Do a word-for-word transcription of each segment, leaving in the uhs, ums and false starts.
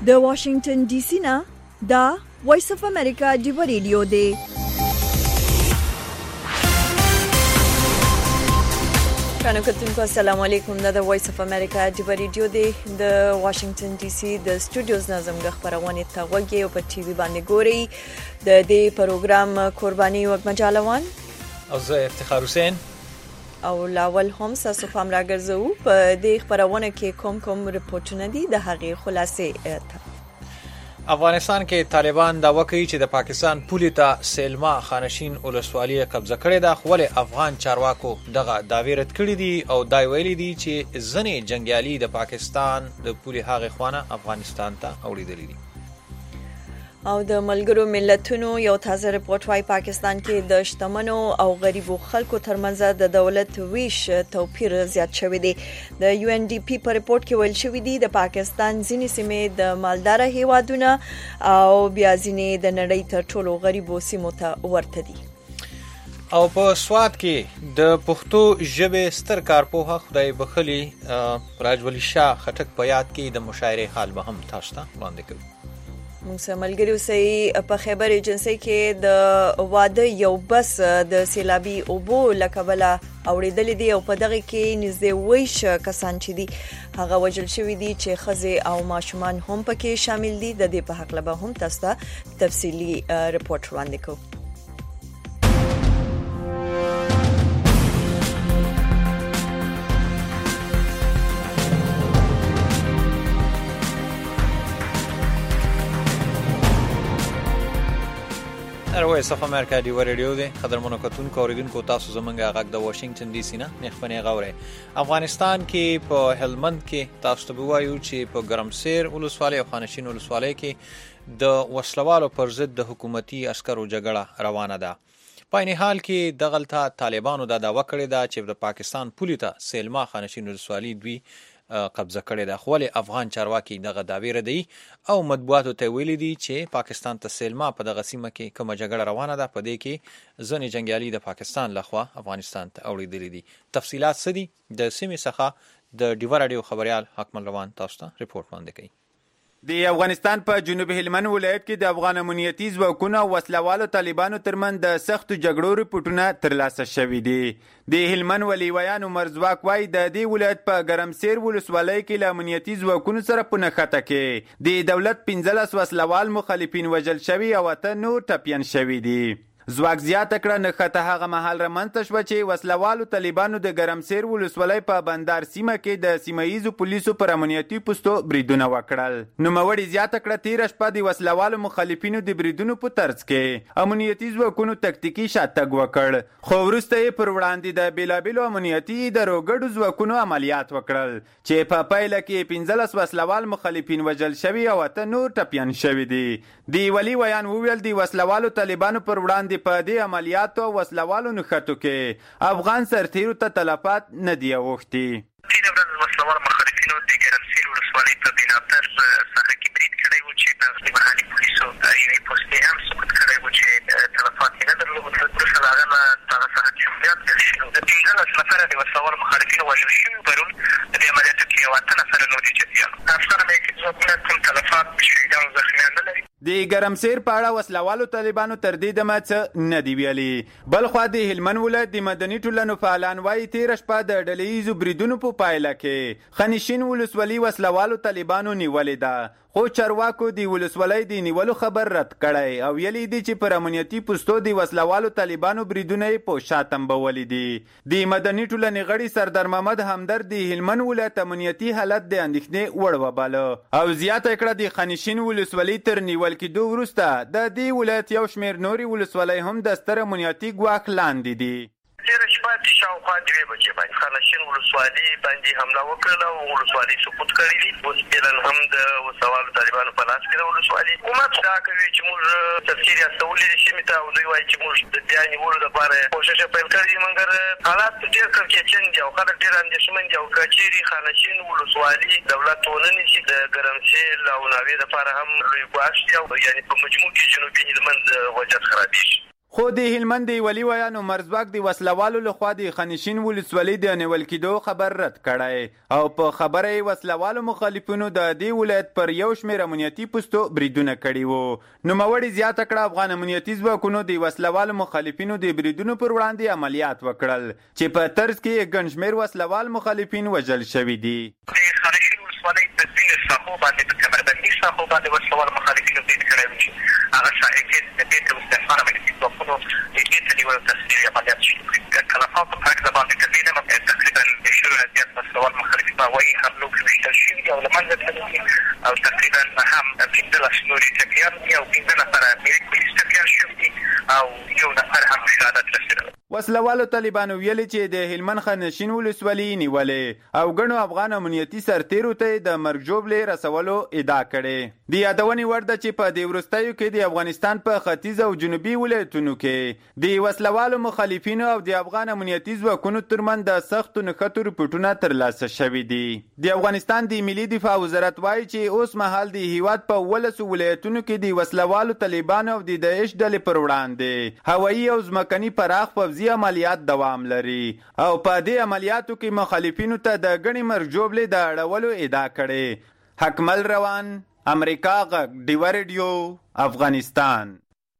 د واشنگټن ډي سي نه دا وایس اف امریکا دی ریډیو دی. کانو کتونکو السلام علیکم. دا د وایس اف امریکا دی ریډیو دی د واشنگټن ډي سي د سټوډیوز نظم غ خبرونه ته وګي او په ټي وي باندې ګوري. د دې پروګرام قرباني وګ مجالوان او زه افتخار حسین او لاول هم تاسو پام راګرځو په دې خبرونه کې کوم کوم رپورټونه دي د هغې خلاصې. افغانستان کې طالبان دعوا کوي چې د پاکستان پولې ته سلما خانشین ولسوالي قبضه کړې ده، خو له افغان چارواکو دغه دعوی رد کړې دي او دا ویلي دي چې ځنې جنگیالي د پاکستان د پولې هغه خوانه افغانستان ته اوړېدلې دي. او د ملګرو ملتونو یو تازه رپورټ وايي پاکستان کې د شتمنو او غریبو خلکو ترمنځ د دولت ویش توپیر زیات شوی دی. د یو ان ډي پی په رپورټ کې ویل شوی دی د پاکستان ځینې سیمې د مالدار هیوادونو او بیا ځینې د نړۍ تر ټولو غریبو سیمو ته ورته دي. او په سواد کې د پښتو ژبې ستر کارپوه خدای بخلي راجولي شاه خټک په یاد کې د مشاعرې حال به هم تاسو ته وړاندې کوي. موږ ملګری اوسئ. په خیبر ایجنسی کې د واده یو بس د سیلابي اوبو لکبله اوریدل دي او په دغه کې نږدې ویش کسان چې دي هغه وجل شوی دي چې خزه او ماشومان هم پکې شامل دي. د دې په حق له هم تاسو ته تفصیلی رپورت وړاندې کوو. وایس اف امریکا دی ریډیو دی. قدرمنو کتونکو اوریدونکو تاسو زمونږه غږ د واشنگټن ډي سي نه نخبنه غوړې. افغانستان کې په هلمند کې تاسو ته وایو چې په ګرمسیر ولسوالۍ او خانشین ولسوالۍ کې د وسلوالو پر ضد د حکومتي عسکرو جګړه روانه ده. په این حال کې دغلطه طالبانو دا دعوا کړې ده چې د پاکستان پولې ته سلما خانشین ولسوالۍ دوی قبضه کړې ده، خو له افغان چارواکي دغه دعوی ردی او مطبوعاتو ته ویلي دي چې پاکستان ته سلما په دغه سیمه کې کومه جګړه روانه ده، په دې کې ځنې جنگیالي د پاکستان لخوا افغانستان ته اوړېدلي دي. تفصيلات څه دي د سیمې څخه د ډیوا رادیو خبريال حکمل روان تاسو ته رپورټ وړاندې کوي. د افغانستان په جنوب هلمند ولایت کې د افغان امنیتي ځواکونو او وسلوالو طالبانو ترمن د سختو جګړو رپورټونه ترلاسه شوي دي. د هلمند ولي ویان عمر ځواک وايي د دې ولایت په ګرمسیر ولسوالۍ کې له امنیتي ځواکونو سره په نښته کې د دولت پنځلس وسلوال مخالفین وژل شوي او اته نور ټپیان شوي دي. زواک زیاته کړه نښته هغه مهال رامنځته شوه چې وسلوالو طالبانو د ګرمسیر ولسوالۍ په بندار سیمه کې د سیمه ییزو پولیسو پر امنیتي پوستو بریدونه وکړل. نوموړي زیاته کړه تېره شپه د وسلوالو مخالفینو د بریدونو په طرز کې امنیتي ځواکونو تکتیکي شاتګ وکړ، خو وروسته یې پر وړاندې د بېلابېلو امنیتي ادارو ګډو ځواکونو عملیات وکړل چې په پایله کې پنځلس وسلوال مخالفین وژل شوي او اته نور ټپیان شوي دي. د ولي ویان وویل د وسلوالو طالبانو پر وړاندې په دې عملیاتو وسلوالو نښتو کې افغان سرتیرو ته تلفات نه دي اوښتي. تېره ورځ وسلوالو مخالفینو د ګرمسیر ولسوالۍ په بېلابتر ساحه کې برید کړی و چې د محلي پولیسو یوې پوستې هم سقوط کړی و چې تلفات یې نه درلود. وروسته د هغه نه دغه ساحه کې عملیات پیل شوي. د پنځلس نفره د وسلوالو مخالفینو وژل شوي پرون په دې عملیاتو کې یو اته نفره نور جدیان. افغان امنیتي ځواکونه کوم تلفات شهیدان او زخمیان نه لري. د ګرمسیر په اړه وسلوالو طالبانو تر دې دمه څه نه دي ویلي. بل خوا د هلمند ولایت د مدني ټولنو فعالان وایي تېره شپه د ډله ییزو بریدونو په پایله کې خانشین ولسوالي وسلوالو طالبانو نیولې ده، خو چارواکو د ولسوالۍ د نیولو خبر رد کړی او ویلي دي چې پر امنیتي پوستو د وسلوالو طالبانو بریدونه یې په شا تنبولي دي. د مدني ټولنې غړي سردار محمد همدرد د هلمند ولایت امنیتي حالت د اندېښنې وړ وباله او زیاته کړه د خانشین ولسوالي تر نیول کېدو وروسته د دې ولایت یو شمېر نورې ولسوالۍ هم د ستر امنیتي ګواښ لاندې دي. تېره شپه شاوخوا دوې بجې باندې خانشین ولسوالي باندې حمله وکړله او ولسوالي سقوط کړي دي. اوس فعلا هم د وسلوالو طالبانو په لاس کې ده ولسوالي. حکومت دا کوي چې موږ تفسیر استولي دي سیمې ته او دوی وایي چې موږ د بیا نیولو دپاره کوښښ پیل کړی دي، مګر حالات ډېر کړکېچن دي او خلک ډېر اندېښمن دي او که چېرې خانشین ولسوالي دولت ونه نیسي د ګرمسیر او ناوې دپاره هم لوی ګواښ دی او یعنې په مجموع کې جنوبي هلمند وضعیت خرابېږي. خو د هلمند د ولي ویانو مرزباک د وسلوالو لخوا د خانشین ولسوالۍ د نیول کېدو خبر رد کړی او په خبره یې وسلوالو مخالفینو د دې ولایت پر یو شمېر امنیتي پوستو بریدونه کړي وو. نوموړي زیاته کړه افغان امنیتي ځواکونو د وسلوالو مخالفینو د بریدونو پر وړاندې عملیات وکړل چې په طرز کې ګڼ شمېر وسلوال مخالفین وژل شوي دي. خانشین ولسوالۍ په ځینو ساحو باندې په کمربندي ساحو باندې وسلوال مخالفینو برید کړی و چې هغه شاهدین د دې ته مستعفانه امنیتي ځواکونو د دې ته نیولو تصویري عملیات شروع کړي. کلفا په پاک باندې تقریبا تقریبا د شلو نه زیات وسلوال مخالفین په وایي حملو کې ویشتل شوي دي او له منځه تللي او تقریبا هم پنځلس نورې ټپیان دي او پنځه نفره امریک پولیس ټپیان شوي دي او یو نفر هم شهادت رسېدلی. وسلوالو طالبانو ویلي چې د هلمند خانشین ولسوالۍ نیولې او ګڼو افغان امنیتي سرتیرو ته د مرګ ژوبلې رسولو ادعا کړې. د یادونې وړ ده چې په دې وروستیو کې د افغانستان په ختیځ او جنوبي ولایتونو کې د وسلوالو مخالفینو او د افغان امنیتي ځواکونو ترمنځ د سختو نښتو رپوټونه ترلاسه شوي دي. د افغانستان د ملي دفاع وزارت وایي چې اوس مهال د هیواد په ولسو ولایتونو کې د وسلوالو طالبانو او د داعش ډلې پر وړاندې هوایي او ځمکني پراخ پوځي عملیات دوام لري او په دې عملیاتو کې مخالفینو ته د ګڼې مرګ ژوبلې د اړولو ادعا کړې. حکمل روان، امریکا غږ، ډیوه ریډیو، افغانستان.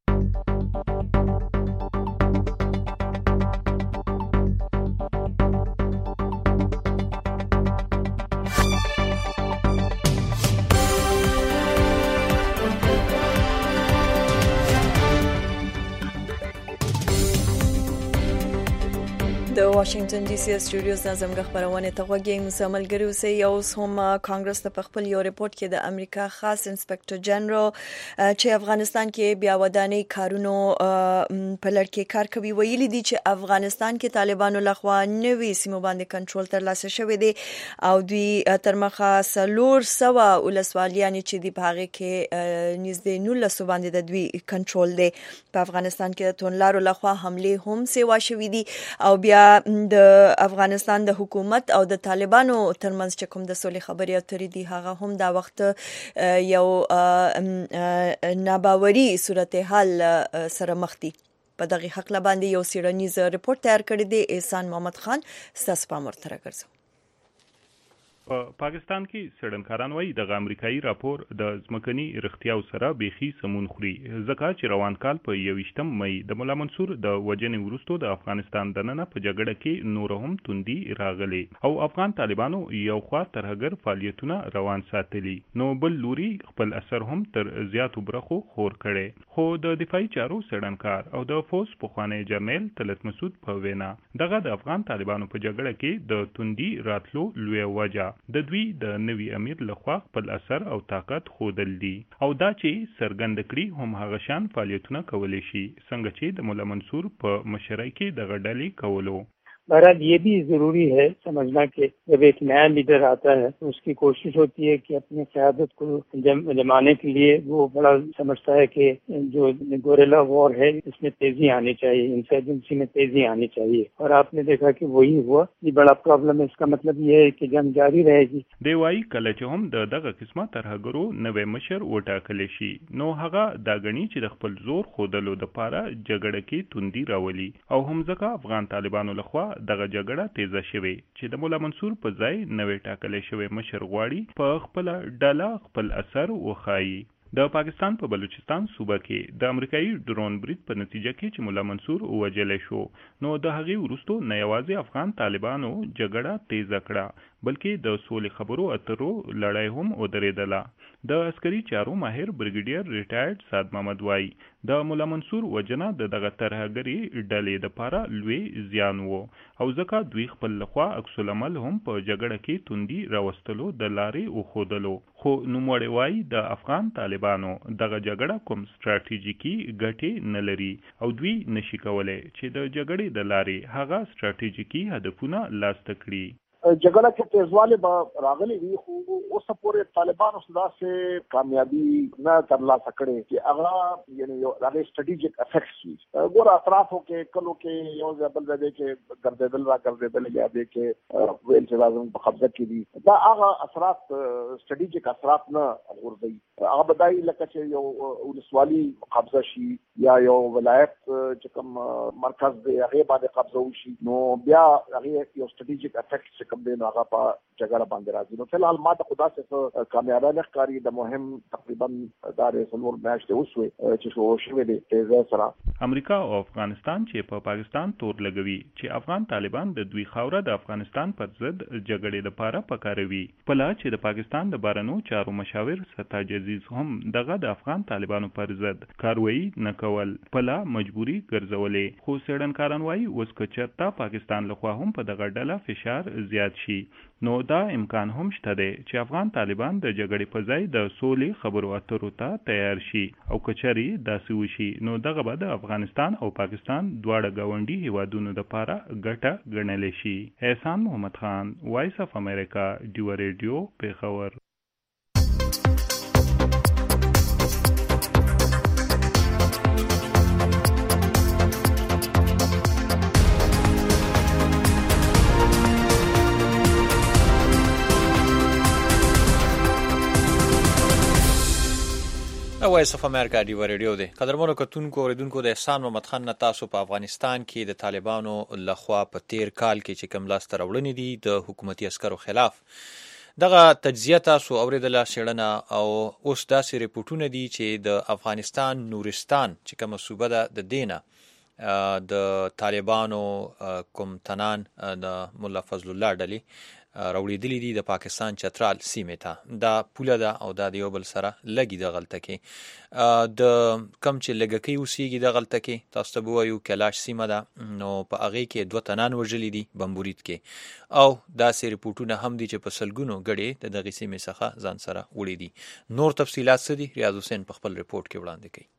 د واشنگټن ډي سي سټوډیوز نه زموږ خبرونه ته غوږی مسملګری اوسئ. اوس هم کانګرس ته په خپل یو ریپورت کې د امریکا خاص انسپکټر جنرال چې افغانستان کې بیا ودانۍ کارونو په لړ کې کار کوي ویلي دي چې افغانستان کې طالبانو لخوا نوي سیمو باندې کنټرول ترلاسه شوی دی او دوی تر مخه څلور سوه ولسوالیانې چې دی په هغه کې نږدې نولس باندې د دوی کنټرول دی. په افغانستان کې د تونلارو لخوا حمله هم سیوا شوې دي او بیا د افغانستان د حکومت او د طالبانو ترمنځ چې کوم د سولې خبرې اترې دي هغه هم دا وخت یو ناباوري صورتحال سره مخ دي. په دغه حق باندې یو سیرنیز ریپورت تیار کړی دی. احسان محمد خان ستاسو په امر تر ګرځو. په پاکستان کې سړنکاران وایي د امریکایي راپور د ځمکني رښتیاو سره بیخي سمون خوري ځکه چې روان کال په یوویشتم مئی د مولا منصور د وژنې وروسته د افغانستان دننه په جګړه کې نور هم توندي راغلي او افغان طالبانو یو خوا ترهګر فعالیتونه روان ساتلي نو بل لوري خپل اثر هم تر زیاتو برخو خور کړي. خو د دفاعي چارو سړنکار او د فوز پخوانی جرنیل طلعت مسعود په وینا دغه د افغان طالبانو په جګړه کې د توندي راتلو لوی وجه د دوی د نوي امیر لخوا خپل اثر او طاقت خودل دي او دا چې سرګند کړي هم هغه شان فعالیتونه کولی شي څنګه چې د مولا منصور په مشرۍ کې د غډلې کولو. बहरहाल ये भी जरूरी है समझना कि जब एक नया लीडर आता है तो उसकी कोशिश होती है कि अपनी क़यादत को जमाने के लिए वो बड़ा समझता है कि जो गोरेला वॉर है इसमें तेजी आनी चाहिए, इंसर्जेंसी में तेजी आनी चाहिए और आपने देखा कि वही हुआ. ये बड़ा प्रॉब्लम है. इसका मतलब ये है कि जंग जारी रहेगी. دیوای کله چې هم د دغه قسمه ترهګرو نوې مشر وټاکل شي نو هغه دا غني چې د خپل زور خودلو د پاره جګړه کې توندي راولي او هم ځکه افغان طالبانو لخوا دغه جګړه تیزه شوه چې د مولا منصور په ځای نوې ټاکلې شوی مشر غواړي په خپل ډاله خپل اثر وخایي. د پاکستان په بلوچستان صوبه کې د امریکایي ډرون برید په نتیجه کې چې مولا منصور وژل شو نو د هغې وروسته نه یوازې افغان طالبانو جګړه تیزه کړه بلکې د سولې خبرو اترو لړۍ هم ودرېدله. د عسکري چارو ماهر بریګیډیر ریټایرډ سعد محمد وایي د مولا منصور وژنه د دغه ترهګري ډلې دپاره لوی زیان و او ځکه دوی خپل لخوا عکس العمل هم په جګړه کې توندي راوستلو د لارې وښودلو. خو نوموړی وایي د افغان طالبانو دغه جګړه کوم ستراتیژیکي ګټې نه لري او دوی نشي کولی چې د جګړې د لارې هغه ستراتیژیکي هدفونه لاسته کړي. جګړه کې تیزوالی به راغلی وي خو اوسه پورې طالبانو داسې کامیابي نه ترلاسه کړې چې هغه یعنې یو هغې سټریټیجیک افیکټس وي. ګوره اطرافو کې کلو کې یو ځای بل ځای دی کې ګرځېدل را ګرځېدل یا دی کې ویل چې لازم په قبضه کې دي دا هغه اثرات سټریټیجیک اثرات نه غورځوي. هغه بدای لکه چې یو ولسوالي قبضه شي یا یو ولایت چې کوم مرکز دی هغه باندې قبضه وشي نو بیا هغه یو استراتیجیک افیکټ چې کوم دی نو هغه په جګړه باندې راځي. نو فلحال ما ته خدا څخه کامیابی نه ښکاري. د مهم تقریبا دار سلور میاشتې اوسوي چې شو شوې دي تیزه سره امریکا او افغانستان چې په پاکستان تور لګوي چې افغان طالبان د دوی خاوره د افغانستان پر ضد جګړې لپاره پکاروي. پله چې د پاکستان د بارنو چارو مشاور ستاج عزیز هم دغه د افغان طالبانو پر ضد کاروایی نه کول پله مجبوري ګرځولې. خو څېړنکاران وایي اوس که چېرته پاکستان لخوا هم په دغه ډله فشار زیات شي نو دا امکان هم شته دی چې افغان طالبان د جګړې په ځای د سولې خبرو اترو ته تیار شي او کچري داسې وشي نو دغه به د افغانستان او پاکستان دواړه ګاونډي هیوادونو لپاره ګټه ګڼل شي. احسان محمد خان، وایس اف امریکا، ډیو ریډیو، پیښور. وایس اف امریکا ډیو ریډیو دی. قدرمنو کتونکو اوریدونکو د احسان محمد خان نه تاسو په افغانستان کې د طالبانو لخوا په تیر کال کې چې کوم لاسته راوړنې دي د حکومتي عسکرو خلاف دغه تجزیه تاسو اوریدله څېړنه او اوس داسې ریپورټونه دي چې د افغانستان نورستان چې کومه صوبه ده د دینه د طالبانو کوم تنان د ملا فضل الله ډلې راوړېدلي دي د پاکستان چترال سیمې ته. دا پوله ده او دا د یو بل سره لګي د غلطه کې د کم چې لږکۍ اوسېږي د غلطه کې تاسو ته به وایو کلاش سیمه ده نو په هغې کې دوه تنان وژلي دي بمبورید کې او داسې ریپورټونه هم دي چې په سلګونو ګډې د دغې سیمې څخه ځان سره وړي دي. نور تفصیلات څه دي ریاض حسین په خپل ریپورټ کې وړاندې کوي.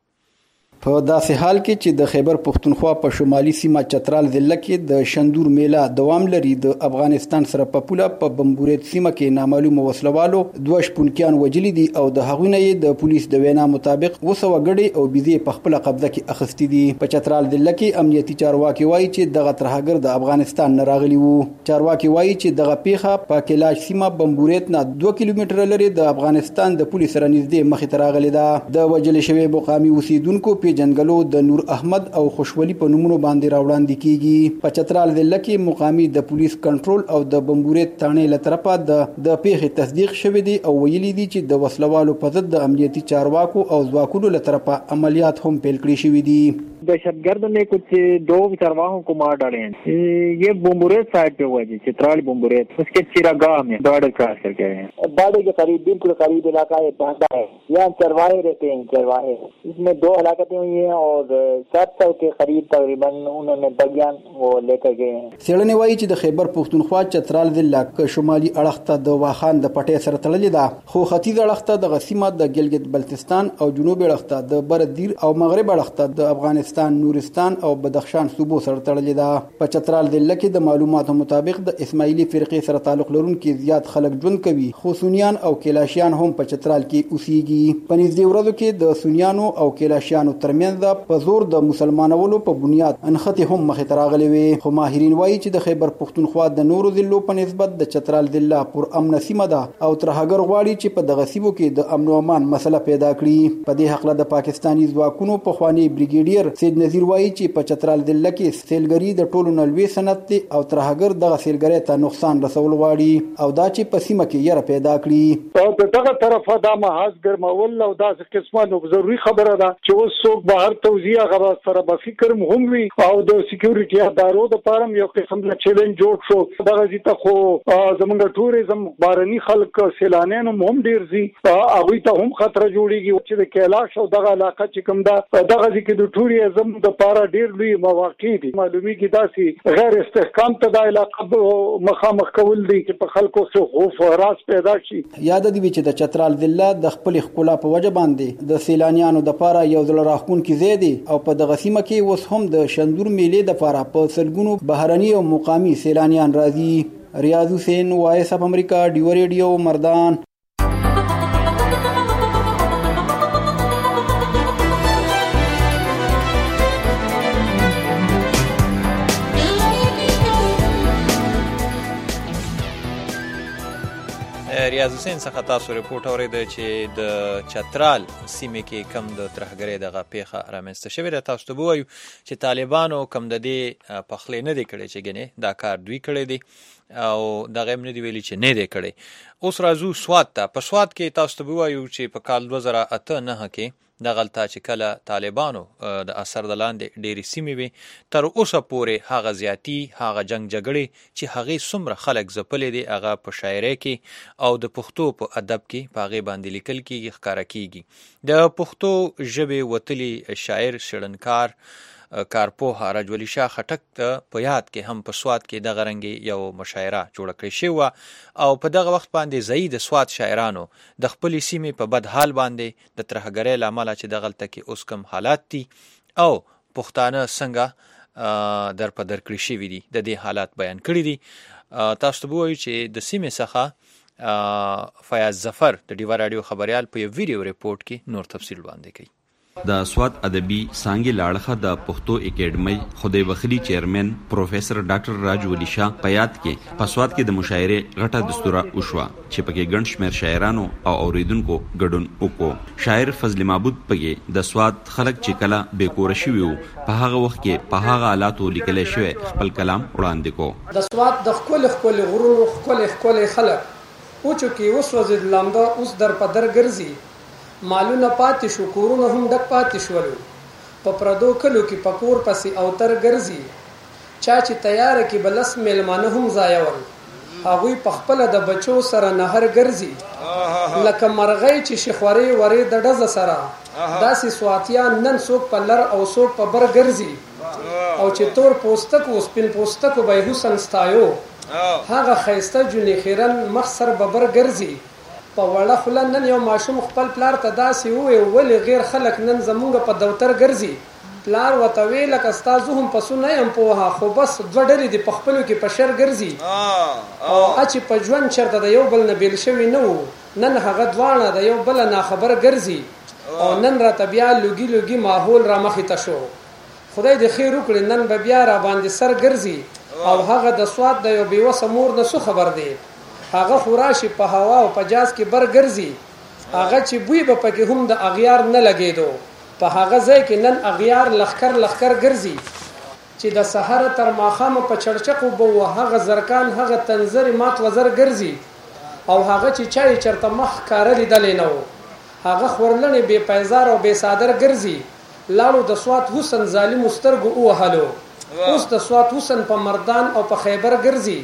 په داسې حال کې چې د خیبر پښتونخوا په شمالي سیمه چترال ضلع کې د شندور میله دوام لري د افغانستان سره په پوله په بمبورید سیمه کې نامعلومه وسلوالو دوه شپونکیان وجلي دي او د هغوی نه د پولیس د وینا مطابق وسوه ګډې او بيزې په خپل قبضه کې اخیستې دي. په چترال ضلع کې امنیتي چارواکي وایي چې دغه ترهګر د افغانستان نه راغلي وو. چارواکي وایي چې دغه پیښه په کلاش سیمه بمبورید نه دوه کیلومتره لري د افغانستان د پولیس سره نږدې مخې ته راغلي ده. د وجل شوی مقامي اوسیدونکو په جنګلو د نور احمد او خوشولي په نومونو باندې راوړاندې کیږي. په چترال ضلع کې مقامي د پولیس کنټرول او د بمبورید تانې له طرفه د د پیښې تصدیق شوی دی او ویلي دي چې د وسلوالو په ضد د امنیتي چارواکو او ځواکونو له طرفه عملیات هم پیل کړي شوي دي. दहशतगर्द ने कुछ दो चरवाहों को मार डाले हैं. ये बम्बुरेत साइड पे हुआ जी, चित्राल बम्बुरेत, उसके चिरागाह में बॉर्डर क्रॉस करके आए हैं. बॉर्डर के करीब बिल्कुल करीब इलाका है बांदा है, यहाँ चरवाहे रहते हैं. चरवाहे इसमें दो हलाकतें हुई हैं और सात सौ के करीब तकरीबन उन्होंने बगियान वो लेकर गए हैं. څېړنې وایي چې د خیبر پښتونخوا چترال ضلع ک شمالي اړخ ته د واخان د پټې سره تړلې ده، خو ختیځ اړخ ته د سیمه د ګلګت بلتستان او جنوب اړخ ته د بردیر او مغرب اړخ ته د افغانستان نورستان او بدخشان صوبو سره تړلې ده. په چترال ضلع کې د معلوماتو مطابق د اسماعیلي فرقې سره تعلق لرونکي زیات خلک ژوند کوي، خو سنیان او کلاشیان هم په چترال کې اوسېږي. په نږدې ورځو کې د سنیانو او کلاشیانو ترمنځ په زور د مسلمانولو په بنیاد انخته هم مخې ته راغلي وي. خو ماهرین وایي چې د خیبر پښتونخوا د نورو ضلعو په نسبت د چترال ضلع پر امن سیمه ده او ترهګر غواړي چې په دغه سیمو کې د امن او امان مسله پیدا کړي. په دې حق له د پاکستاني ځواکونو په خواني بریګیډیر سید نذیر وایي چې په چترال ضلع کې سیلګری د ټولو نه لوی صنعت دی او ترهګر دغه سیلګری ته نقصان رسول غواړي او دا چې په سیمه کې یره پیدا کړي. او دغه طرفه دا محاذ ګرمول او داسې قسمه نو ضروري خبره ده چې اوس څوک بهر توزیع غوا سره به فکر هم وي او د سکیورټي ادارو د پاره یو قسم د چیلنج جوړ شو. دغه ځته خو زمونږ ټوریزم بارني خلک سیلانیان هم ډیر زی هغه ته هم خطر جوړیږي چې د کیلاش او دغه علاقه چې کوم ده دغه ځکه د ټوریزم د پاره ډیر لوی مواقع دي. معلومیږي داسي غیر استحکام ته د علاقه مخامخ کول دي چې په خلکو څخه خوف او راز پیدا شي. یاد دی چې د چترال ضلع د خپل خپل په وجه باندې د سیلانیانو د پاره یو ځل راخون کې زیاده او په دغه سیمه کې اوس هم د شندور میلې د پاره په سلګونو بهرني او مقامی سیلانیان راځي. ریاض حسین، وایس اف امریکا، ډیو ریډیو، مردان. ریاض حسین څخه تاسو ریپورت اورېده چې د چترال سیمې کې کم د ترهګرۍ دغه پیښه رامنځته شوې ده. تاسو ته ووایو چې طالبانو کم د دې پخلی نه دی کړی چې ګنې دا کار دوی کړی دی او دغه هم نه دی ویلي چې نه دی کړی. اوس راځو سوات ته. په سوات کې تاسو ته ووایو چې په کال دوه زره اته نهه کې دغلته چې کله طالبانو د اثر د لاندې ډېرې سیمې وې تر اوسه پورې هغه زیاتي هغه جنګ جګړې چې هغې څومره خلک ځپلي دي هغه په شاعرۍ کې او د پښتو په ادب کې په هغې باندې لیکل کېږي، ښکاره کېږي. د پښتو ژبې وتلي شاعر څېړنکار کارپوه رجولي شاه خټک ته په یاد کې هم په سوات کې دغه رنګې یو مشاعره جوړه کړې شوې وه او په دغه وخت باندې ځایي د سوات شاعرانو د خپلې سیمې په بد حال باندې د ترهګرۍ له امله چې دغلته کې اوس کوم حالات دي او پښتانه څنګه در په در کړي شوي دي د دې حالات بیان کړي دي. تاسو ته ووایو چې د سیمې څخه فیاض ظفر د ډیوا راډیو خبریال په یو ویډیو ریپورټ کې نور تفصیل وړاندې کوي. د سوات ادبي څانګې لاړخه د پښتو اکیډمۍ خدای بخلي چیرمن پروفیسر ډاکټر راج ولی شاه په یاد کې په سوات کې د مشاعرې غټه دستوره وشوه چې پکې ګڼ شمېر شاعرانو او اوریدونکو ګډون وکړو. شاعر فضل معبود پکې د سوات خلک چې کله بې کوره شوي وو په هغه وخت کې په هغه حالاتو لیکلی شوی خپل کلام وړاندې کو. د سوات د ښکلي ښکلي غرونو ښکلي ښکلي خلک اوچو کې وسوځېد لامده اوس در په در ګرځي، مالونه پاتې شو کورونه هم ډک پاتې شولو، په پردو کلو کې پکور پسې اوتر ګرځي، چا چې تیاره کې بلس میلمانه هم ځایول، هغوی په خپله د بچو سره نهر ګرځي، لکه مرغۍ چې شخورې ورې د ډزه سره، داسې سواتیان نن څوک په لر او څوک په بر ګرځي، او چې تور پوستکو سپین پوستکو به یې حسن ستایو، هغه ښایسته جونې خیرن مخ سر ببر ګرځي. په وړه خوله نن یو ماشوم خپل پلار ته داسې وویل ولې غیر خلک نن زمونږ په دفتر ګرځي. پلار ورته ویل لکه ستا زه هم پسو نه یم پوهه خو بس دوه ډلې دي په خپلو کې په شر ګرځي. او چې په ژوند چېرته د یو بل نه بېل شوي نه وو نن هغه دواړه د یو بله ناخبر ګرځي او نن راته بیا لوګي لوګي ماحول را مخې ته شو. خدای دې خیر وکړي نن به بیا را باندې سر ګرځي او هغه د سوات د یو بېوسه مور نه څه خبر دی، هغه خوراشي په هوا او په جاز کې بر ګرځي، هغه چې بوی به پکې هم د اغیار نه لګېدو، په هغه ځای کې نن اغیار لخکر لخکر ګرځي، چې د سحر تر ماښامه په چړچقو به و هغه زرکان هغه تنظرې مات وزر ګرځي، او هغه چې چا یې چېرته مخ ښکاره لیدلی نه و هغه خورلڼې بې پیزار او بې صادر ګرځي. لاړو د سوات حسن ظالمو سترګو ووهلو، اوس د سوات حسن په مردان او په خیبر ګرځي.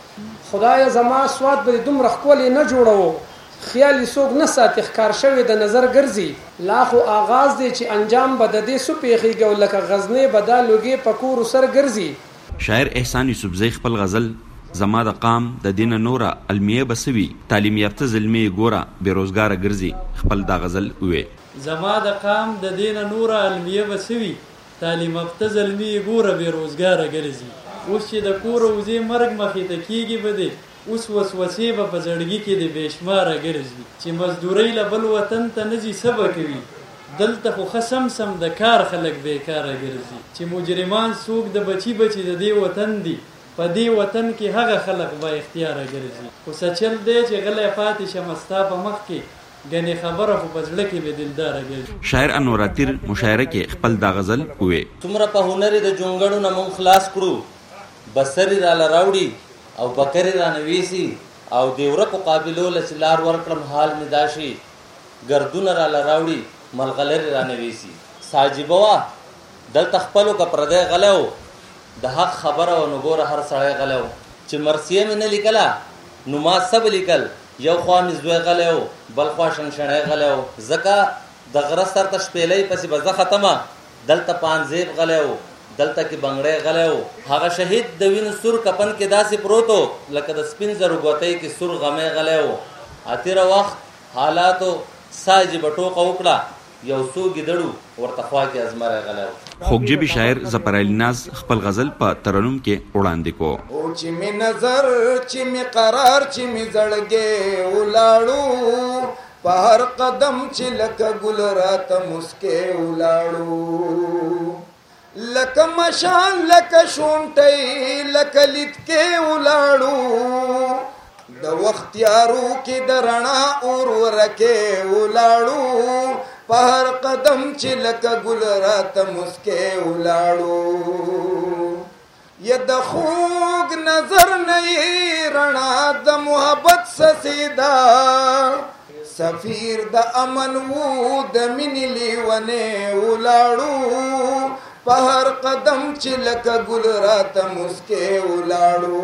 خدای زما سوات به دومره ښکلی نه جوړو، خیال یې څوک نه ساتي ښکار شوی د نظر ګرځي. لا خو آغاز دی چې انجام به د دې څه پېښېږي او لکه غزنې به دا لوګې په کورو سر ګرځي. شاعر احسان یوسفزی خپل غزل زما د قام د دینه نوره المیه به سوي تعلیم یافته زلمې ګوره بېروزګاره ګرځي. خپل دا غزل ووې زما د قام د دینه نوره المیه به سوي تعلیم یافته زلمې ګوره بېروزګاره ګرځي. اوس چې د کور وزې مرګ مخې ته کېږي به دی، اوس وسوسې به په زړګي کې د بېشماره ګرځي. چې مزدورۍ له بل وطن ته نه ځي څه به کوي، دلته خو ښه سم سم د کار خلک بېکاره ګرځي. چې مجرمان څوک د بچي بچي د دې وطن دي، په دې وطن کې هغه خلک با اختیاره ګرځي. خو سچل دی چې غلی پاتې شمه ستا په مخ کې، ګنې خبره خو په زړه کې مې دلداره ګرځي. شاعر انور عطیر مشاعره کې خپل دا غزل ووې څومره په هنر د جونګړو نه مونږ خلاص کړو، بسری را لراوړي او بکری را نویسی، او د ورکو قابلو له چې لار ورکړم حال مې داشي، ګردونه را لراوړي ملغلرې را نویسی. ساجبه وه دلته خپلو که پردی غلی و، د حق خبره و نو ګوره هر سړی غلی و. چې مرثیه مې نه لیکله نو ما څه به لیکل، یو خوا مې زوی غلی و بل خوا شنشنی غلی و، ځکه د غره سر ته شپېلۍ پسې به زه ختمه، دلته پانزیب غلی و دلته کې بنګړی غلی و. هغه شهید د وینو سور کفن کې داسې پروت و لکه د سپین زرو ګوتۍ کې سور غمی غلی و. اتېره وخت حالاتو ساجي به ټوقه وکړه، یو څو ګیدړو ورته خوا کې ازمری غلی و. خوږژبي شاعر ظفر علي ناز خپل غزل په ترنم کې وړاندې کو. او چې می نظر چې می قرار چې می زړګې ولاړو، په هر قدم چې لکه ګل راته مسکې ولاړو، لکه مشان لکه شونټۍ لکه لیدکې ولاړو، د وختیارو کې درنا اور ورکه ولاړو په هر قدم چې لکه ګل راته مسکه ولاړو ید خوږ نظر نه رڼا د محبت سسیدا سفیر د امن وو د مینې لیونه ولاړو په هر قدم چې لکه ګل راته مسکه ولاړو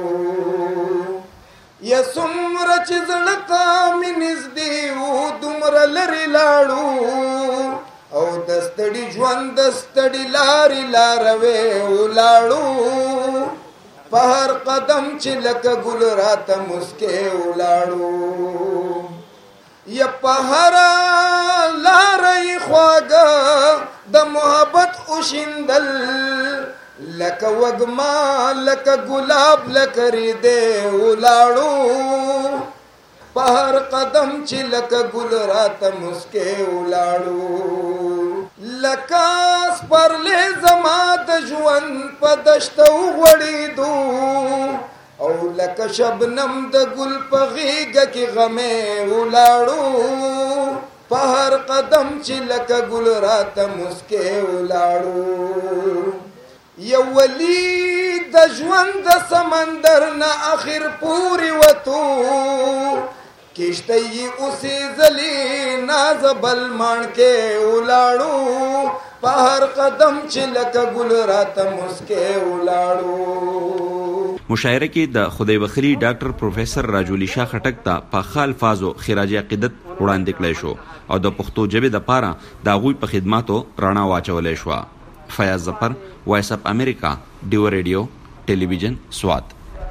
یا څومره چې زړه ته مې نږدې وو دومره لرې لاړو او د ستړي ژوند د ستړي لارې لاروې ولاړو په هر قدم چې لکه ګل راته مسکه ولاړو یا په هر لارې خواږه د محبت اوشیندل لکه وږما لکه ګلاب لکه ریدې ولاړو په هر قدم چې لکه ګل راته مسکه ولاړو لکه سپرلی زما د ژوند په دشته وغوړېدو او لکه شبنم د ګل په غېږه کې غمې ولاړو په هر قدم چې لکه ګل راته مسکه ولاړو یو ولی د ژوند د سمندر نه اخر پوری وتو کشته یې اوسې ځلې ناز بل مانکې ولاړو په هر قدم چې لکه ګل راته مسکه ولاړو مشاعره کې د خدای بخری ډاکټر پروفیسور راجولی شاه خټک ته په خال فازو خراج عقیدت وړاندې کړی شو او د پښتو ژبې د پاره د هغوی په خدماتو رڼا واچولې شو. فیاض ظفر، وایس اپ امریکا، ډیو ریډیو، ټلویزیون سوات.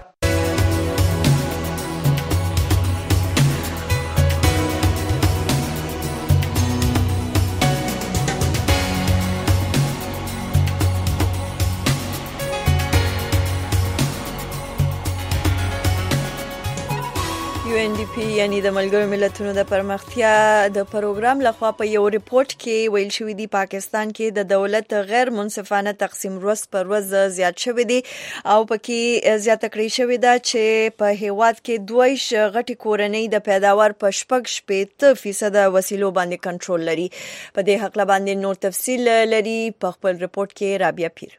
یو ان ډي پی یعنی د ملګرو ملتونو د پرمختیا د پروګرام لخوا په یو ریپورت کې ویل شوی دی پاکستان کې د دولت غیر منصفانه تقسیم ورځ پر ورځ زیات شوی دی او پکې زیاته کړی شوی دا چې په هیواد کې دویش غټي کورنۍ د پیداوار په شپږ شپږ فیصد وسیلو باندې کنټرول لري. په دې حق باندې نور تفصیل لري په خپل ریپورت کې رابعه پیر.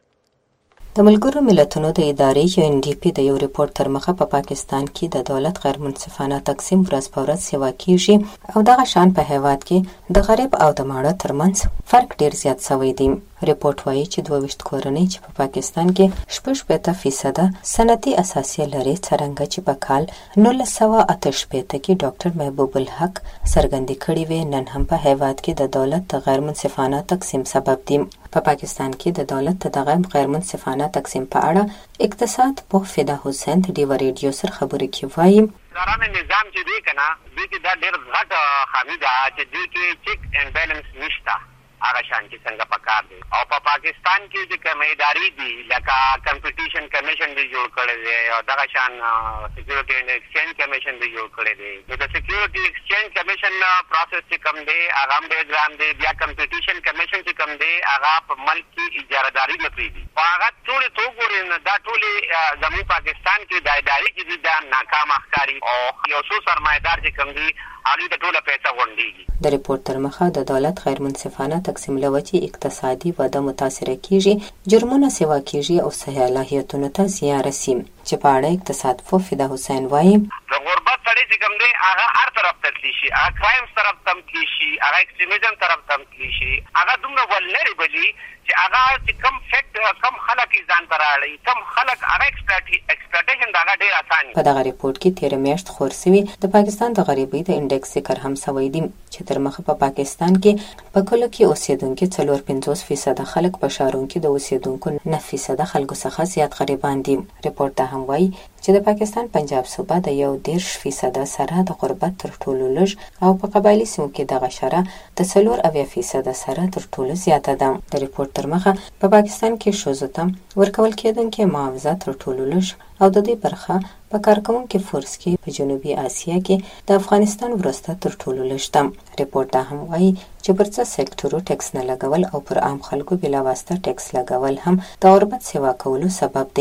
د ملګرو ملتونو د ادارې یو ان ډي پی د یو ریپورت تر مخه په پاکستان کې د دولت غیر منصفانه تقسیم ورځ په ورځ سیوا کیږي او دغه شان په هیواد کې د غریب او د ماړه ترمنځ فرق ډیر زیات شوی دی. ریپورت وایي چې دوه ویشت کورنۍ چې په پاکستان کې شپږ شپېته فیصده صنعتي اساسیه لري څرنګه چې په کال نولس سوه اته شپېته کې ډاکټر محبوب الحق څرګندې کړې وې نن هم په هیواد کې د دولت د غیر منصفانه تقسیم سبب دی. په پاکستان کې د دولت د دغه غیر منصفانه تقسیم په اړه اقتصاد په فدا حسین د ډیو ریډیو سره خبرې کوي. وایي دارانه نظام چې دی کنه دوی کې دا ډېر غټ خامي ده چې دوی کې چیک اینڈ بیلنس نشته هغه شان چې څنګه پکار دي او په پاکستان کې چې کوم ادارې دي لکه کمپټیشن کمیشن دی جوړ کړی دی او دغه شان سکیورټي اینڈ ایکسچینج کمیشن دی جوړ کړی دی. د سکیورټي ایکسچینج کمیشن پروسس چې کوم دی هغه هم ډېر ګران دی. بیا کمپټیشن کمیشن چې کوم دی هغه په ملک کې اجارهداري نه پرېږدي. هغه ټولې تو ګورې نه دا ټولې زموږ پاکستان کې د ادارې چې دي دا ناکامه ښکاري او یو څو سرمایهدار چې کوم دي هغوی ته ټوله پیسه غونډېږي. د ریپورت تر مخه د دولت غیر منصفانه تقسیم له وجې اقتصادي وده متاثره کیږي، جرمونه سیوا کیږي او صلاحیتونو ته زیان رسي. چې په اړه اقتصاد پوه فدا حسین وایي د غربت سړی چې کوم دی هغه هر طرف ته تللی شي، هغه کرایمز طرف ته هم تللی شي، هغه ایکسټریمزم طرف ته هم تللی شي، هغه دومره ولنریبلي چې هغه چې کم فیکټ کم خلک یې ځان ته راوړي، کم خلک هغه ایکسپلوټیشن د هغه ډېر اسان وي. په دغه ریپورت کې تېره میاشت خپور سوي د پاکستان د غریبۍ د انډیکس ذکر هم سوی دی چې تر مخه په پاکستان کې په کلو کې اوسېدونکي څلور پنځوس فیصده خلک په ښارونو کې د اوسېدونکو نه فیصده خلکو څخه زیات غریبان دي. ریپورت ته هم وایي چې د پاکستان پنجاب صوبه د یو دېرش فیصده سره د غربت تر ټولو لږ او په قبایلي سیمو کې دغه شره د څلور اویا فیصده سره تر ټولو زیاته ده. د ریپورت تر مخه په پاکستان کې ښځو ته ورکول کېدونکې معاوضه تر ټولو لږ او د دې برخه په کارکوونکي فورس کې په جنوبي اسیا کې د افغانستان وروسته تر ټولو لږ ده. ریپورت دا هم وایي چې پر څه سکتورو ټیکس نه لګول او پر عام خلکو بلا واسطه ټیکس لګول هم د غربت سیوا کولو سبب دی.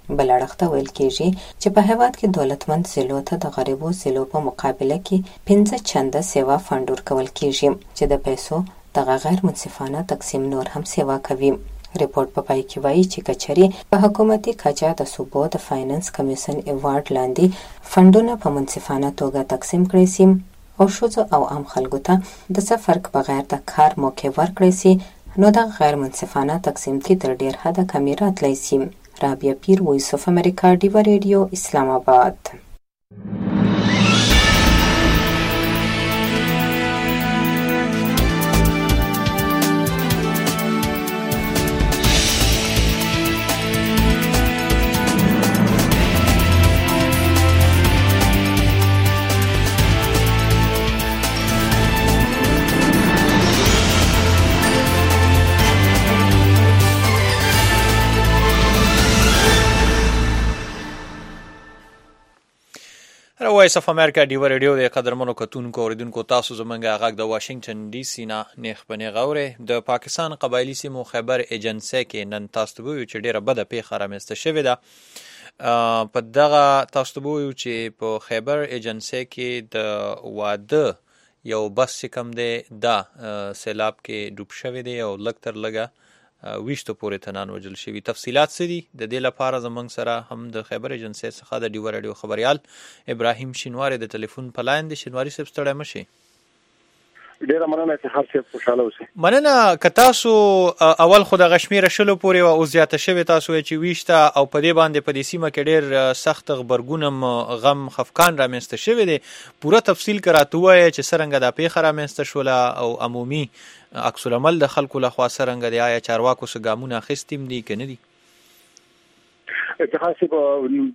بل اړخ ته ویل کېږي چې په هیواد کې دولتمند ضلعو ته د غریبو ضلعو په مقابله کې پنځه چنده سیوا فنډ ورکول کېږي چې د پیسو دغه غیر منصفانه تقسیم نور هم سیوا کوي. ریپورت په پای کې وایي چې کچري په حکومتي کچه د صوبو د فاینانس کمیشن ایوارډ لاندې فنډونه په منصفانه توګه تقسیم کړي سي او ښځو او عام خلکو ته د څه فرق بغیر د کار موقع ورکړي سي، نو د غیر منصفانه تقسیم کې تر ډیر حده کمی راتلی سي. رابعه پیر، وایس اف امریکا، ډیوا ریډیو، اسلام آباد. وایس اف امریکا ډیوا ریډیو د قدرمنو کتونکو اوریدونکو تاسو زمونږه غږ د واشنگټن ډي سي نه نیخ پنې غوره د پاکستان قبایلی سیمو خیبر ایجنسی کې نن تاسو ته ویو چې ډیره بده پیښه رامنځته شوې ده. په دغه تاسو ته ویو چې په خیبر ایجنسی کې د واده یو بس چې کوم دی دا سیلاب کې ډوب شوی دی او لږ تر لږه ویشتو پورې تنان وجل شوي. تفصیلات څه دي د دې لپاره زموږ سره هم د خیبر ایجنسی څخه د ډیوا راډیو خبریال ابراهیم شینواری د ټلیفون په لاین دی. شینواری صاحب ستړی مشي. ډیره مننه چې هر څه خوشاله اوسئ. مننه. که تاسو اول خو د غشمیر شلو پورې او زیاته شوی تاسو چې ویشته او په دې باندې په دې سیمه کې ډیر سخت غبرګونم غم خفقان رامنځته شوی دی، پوره تفصیل کراته وایي چې څرنګه دا پیښه رامنځته شوله او عمومي عکس العمل د خلکو لخوا څرنګه دی، آیا چارواکو څه ګامونه اخیستي دي که نه دي؟ اتحاد په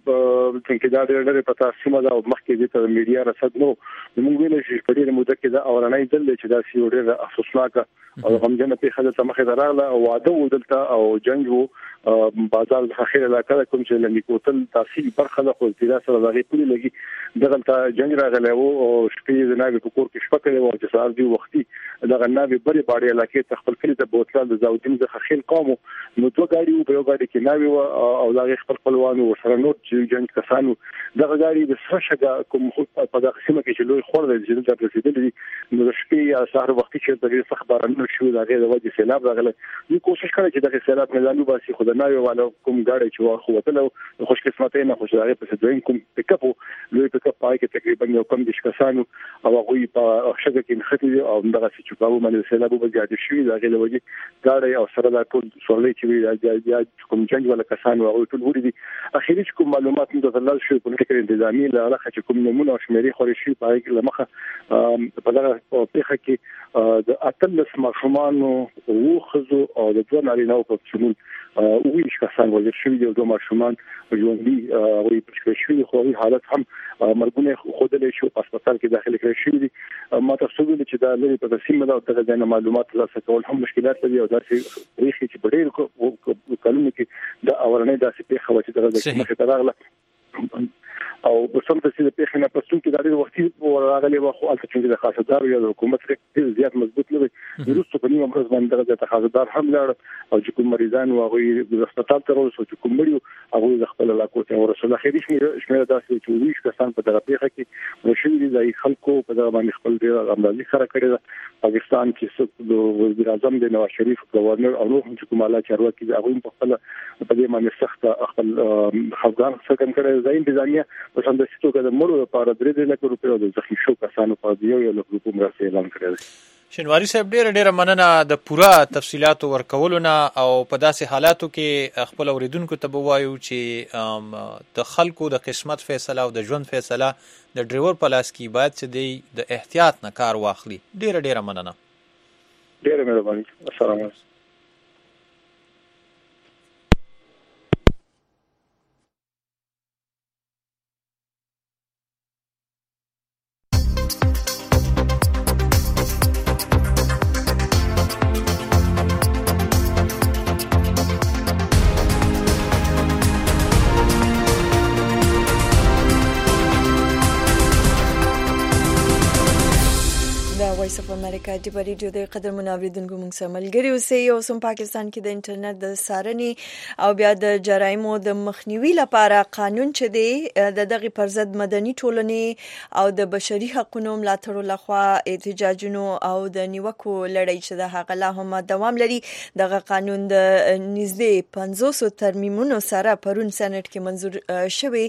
څنګه دا ډېر په تاسو مده او مخکې د میډیا رسد نو موږ ویل چې په دې موده کې دا اورنۍ دل چې دا سی ډېر افسوسناک او غمجن پیښه د مخې دراغله او واده ودلته او جنگ وو بازار د اخر علاقه کوم چې لنګ کوتل تحصیل برخه د خپل تیرا سره دغه پولی لګي دغه ته جنگ راغلی وو او شپې د ناوی په کور کې شپه کړې وو چې سار دی وختي دغه ناوی بری باړې علاقې ته خپل کلی ته بوتل د زاودین د خخیل قوم نو دوه غاډي په یو غاډي کې ناوی او دغه خپل خپلوانو سره نور چې جنگ کسانو دغه غاډي د سرشګه کوم په دغه سیمه کې چې لوی خور د جنل د رسیدلې نو د شپې یا سهار وختي چې دغه څخه بارنه شو دغه د وجه سیلاب راغله یو کوشش کړی چې دغه سیلاب نه لاندې باسي خو د ناوی والو کوم غاډي چې واخو وتلو خوش قسمتۍ نه خوش راغی په دویم کوم پک اپ لوی پک اپ پای کې تقریبا یو کم د کسانو او هغه په شګه کې نختی او دغه چې چوکاو باندې سیلاب وبګاډي شوی دغه د وجه غاډي او سره د ټول سورلې چې وی کوم جنگ ولا کسانو هغه ټول وړي دي اخیری کوم معلومات موږ ترلاسه شوی په فکر انتظامی له علاقه چې کوم نمونه او شمیرې خوري شي پای کې لمخه په دغه پیښه کې د اتلس ماشومانو او خزو او د دوه نارینه‌و په شمول او ویش کسان وژل شوي دي او دوه ماشومان ژوندي هغوی پټ کړل شوي خو هغوی حالت هم مرګونه ښودلی شي په هسپتال کې داخل کړل شوي دي. ما تاسو ویلي چې دا لرې په سیمه ده او دغه ځای نه معلومات ترلاسه کول هم مشکلات لري او داسې ویښي چې په ډېرو کلونو کې د اورنۍ داسې پیښه وه چې دغه ځای مخې ته راغله او په سم څه د پیښې نه پسو کې د ډېر وختي راغلي وه خو هلته چې د خاصدار یا د حکومت ډېر زیات مضبوط نه وي وروسته په نیمه ورځ باندې دغه ځای ته خاصدار هم لاړ او چې کوم مریضان وو هغوی د هسپتال ته راوړل چې کوم مړي وو هغوی د خپل علاقو ته ورسول. اخري شمېره داسې چې ویش کسان په دغه پیښه کې مړه شوي دي د خلکو په دغه باندې خپل ډېره غمرازي ښکاره کړې ده. پاکستان کې د وزیر اعظم د نواز شریف گورنر او نور هم چې کوم اعلی چارواکي دي هغوی په خپل په دې باندې سخت خپل خفګان څرګند کړی دی. انتظامیه په سمدستي توګه د مړو لپاره درې لکه روپۍ او د زخمي شوو کسانو په یو یو لک روپۍ مرستې اعلان کړی دی. شینواری صاحب ډیره ډیره مننه د پوره تفصیلاتو ورکولو نه او په داسې حالاتو کې خپل اوریدونکو ته به وایو چې د خلکو د قسمت فیصله او د ژوند فیصله د ډریور په لاس کې باید چې دی د احتیاط نه کار واخلي. ډیره ډیره مننه. ډیره مهرباني. السلام علیکم. وایس اف امریکا د ریډیو د قدر منوریدونکو موږ سره ملګری اوسئ. او سم پاکستان کې د انټرنیټ د سارنې او بیا د جرایمو د مخنیوي لپاره قانون چې دی د دغه پر ضد مدني ټولنې او د بشري حقوقو ملاتړ لخوا احتجاجونو او د نیوکو لړۍ چې د هغه لا هم دوام لري. دغه قانون د نږدې پنځوس ترمیمونو سره پرون سېنات کې منزور شوی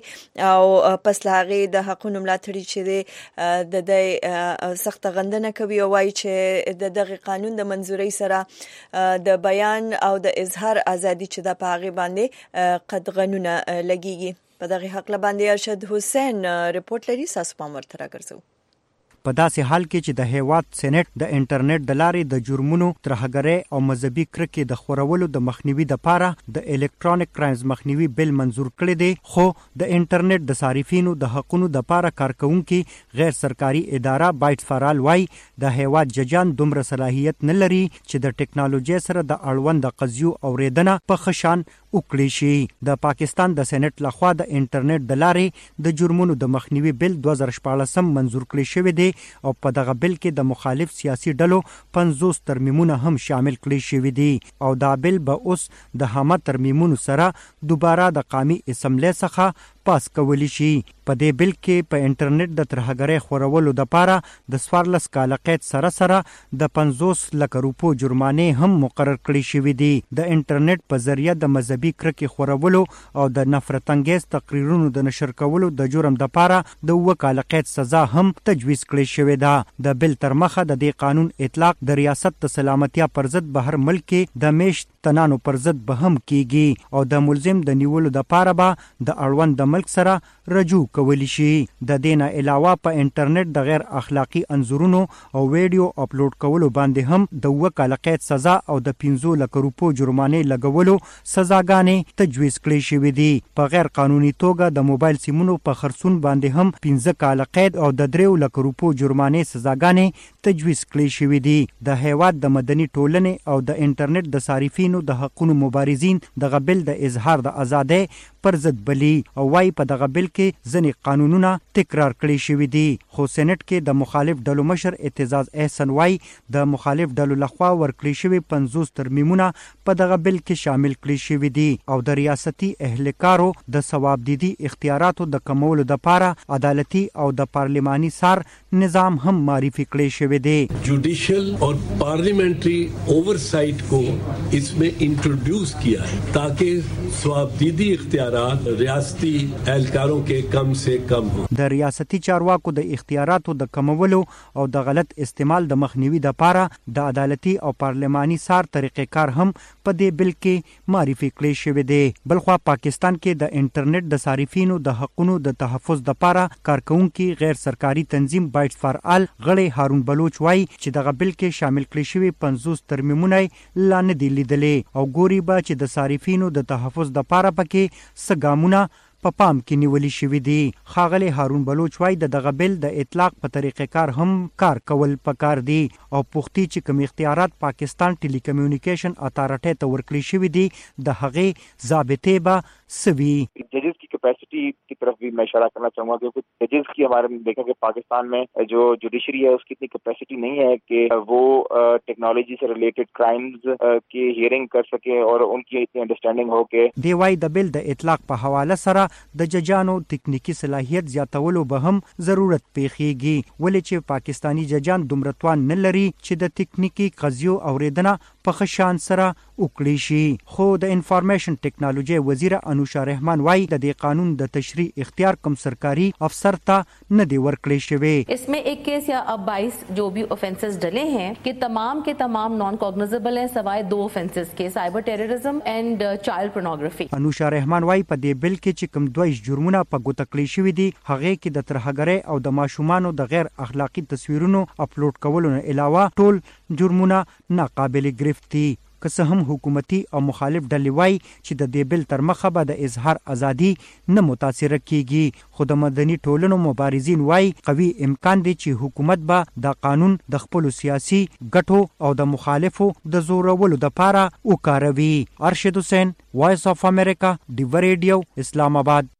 او پس له هغه د حقوقو ملاتړ چې دی د د سخت غندنه کوي او وايي چې د دغه قانون د منزوري سره د بیان او د اظهار ازادي چې د پاغي باندې قدغنونه لګيږي. په دغه حق باندې ارشد حسین رپورت لري، ساس پامور تر راګرځو. په داسې حال کې چې د هیواد سېنات د انټرنیټ د لارې د جرمونو ترهګرۍ او مذهبي کرکې د خورولو د مخنیوي لپاره د الکترونیک کرایمز مخنیوي بل منزور کړی دی، خو د انټرنیټ د صارفینو د حقوقو لپاره کارکونکو غیر سرکاري اداره بایټ فارال وايي د هیواد ججان دومره صلاحیت نه لري چې د ټکنالوژي سره د اړوند قضیو اوریدنه په خشان وکړي شي. د پاکستان د سېنات لخوا د انټرنیټ د لارې د جرمونو د مخنیوي بل دوه هزار شپاړس منزور کړی شوی دی او په دغه بل کې د مخالف سیاسي ډلو پنځوس ترمیمونه هم شامل کړي شوی دي او دا بل به اوس د همه ترمیمونو سره دوباره د قومي اسمبلی څخه پاس کولی شي. په دې بل کې په انټرنیټ د ترهګرۍ خورولو لپاره د سوارلس کاله قید سره سره د پنځوس لک روپو جرمانه هم مقرر کړي شوی دي. د انټرنیټ په ذریعہ د مذهبي کرکې خورولو او د نفرت انګیز تقریرونو د نشر کولو د جرم لپاره د اوه کاله قید سزا هم تجویز کړي شوی ده. د بل تر مخه د دې قانون اطلاق د ریاست د سلامتیا پر ضد بهر ملک کې د میشت تنانو پر ضد به هم کیږي او د ملزم د نیولو لپاره به د اړوند د ملک سره رجوع کولی شي. د دینه علاوه په انټرنیټ د غیر اخلاقی انزورونو او ویډیو اپلوډ کولو باندې هم د اوه کاله قید سزا او د پنځه لک روپو جرمانه لګولو سزاګانې تجویز کړي شوې دي. په غیر قانوني توګه د موبایل سیمونو په خرڅون باندې هم پنځه کاله قید او د درې لک روپو جرمانه سزاګانې تجویز کړي شوې دي. د هیواد د مدني ټولنې او د انټرنیټ د صارفینو د حقوقو مبارزین د غبل د اظهار د ازادۍ پر ضد بلی او وايي په دغه بل کې ځنې قانونونه تکرار کړي شوی دي. خو سېنات کې د مخالف ډلو مشر اعتزاز احسن وايي د مخالف ډلو لخوا ورکړي شوی پنځوس ترمیمونه په دغه بل کې شامل کړي شوی دي او د ریاستي اهلکارو د ثوابدیدي اختیاراتو د کمولو لپاره عدالتي او د پارلماني سار نظام هم معرفي کړی شوی دی. جوډیشل اور پارلیمنٹری اوورسائٹ کو اس میں انٹروڈیوس کیا ہے تاکہ ثوابدیدی اختیارات ریاستی اہلکاروں کے کم سے کم ہو. د ریاستي چارواکو د اختیاراتو د کمولو او د غلط استعمال د مخنیوي لپاره د عدالتي او پارلماني سار طریقې کار هم په دې بل کې معرفي کړی شوی دی. بلخوا پاکستان کې د انټرنیټ د صارفینو د حقوقو د تحفظ لپاره کارکونکو غیر سرکاري تنظیم بایټ فار آل غړي هارون بلوچ وايي چې دغه بل کې شامل کړي شوی پنځوس ترمیمونه لا نه دي لیدلې او ګوري به چې د صارفینو د تحفظ لپاره پکې سګامونه په پام کې نیولې شوې دي. ښاغلی هارون بلوچ وايي د دغه بل د اطلاق په طریقې کار هم کار کول پکار دي او پوښتي چې کوم اختیارات پاکستان ټیلی کمیونیکیشن اتھارټي ته ورکړي شوي دي د هغې ضابطې به سوي. ججز کی کیپیسٹی کی طرف بھی میں اشارہ کرنا چاہوں گا کیونکہ ججز کی ہمارے دیکھیں کہ پاکستان میں جو جوڈیشری ہے اس کی اتنی کیپیسٹی نہیں ہے کہ وہ ٹیکنالوجی سے ریلیٹڈ کرائمز کی ہیئرنگ کر سکے اور ان کی اتنی انڈرسٹینڈنگ ہو کہ دی وايي د بل د اطلاق په حواله سره د ججانو تکنیکی صلاحیت زیاتولو به هم ضرورت پیښیږي ولې چې پاکستانی ججان دومره توان نه لري چې د تکنیکی قضیو اوریدنه په خشان سره وکړي شي. خو د انفارمیشن ټیکنالوژي وزیر انوشا رحمان وايي د دې قانون د تشریع اختیار کوم سرکاري افسر ته نه دی ورکړی شوی. इसमें एक केस या अब बाईस जो भी ऑफेंसेस डले हैं कि तमाम के तमाम नॉन कॉग्निजेबल हैं सिवाय दो ऑफेंसेस के cyber terrorism and child pornography. انوشا رحمان وايي په دې بل کې چې کوم دوه جرمونه په ګوته کړی شوی دي هغه کې د ترهګرۍ او د ماشومانو د غیر اخلاقی تصویرونو اپلوډ کولو نه علاوه ټول جرمونه ناقابل گرفت دي. که څه هم حکومتي او مخالف ډلې وایي چې د دې بل تر مخه به د اظهار ازادي نه متاثره کیږي، خو د مدني ټولنو مبارزین وایي قوي امکان دی چې حکومت به د قانون د خپلو سیاسي ګټو او د مخالفو د زورولو لپاره وکاروي. ارشد حسین، وایس اف امریکا، ډیو ریډیو، اسلام آباد.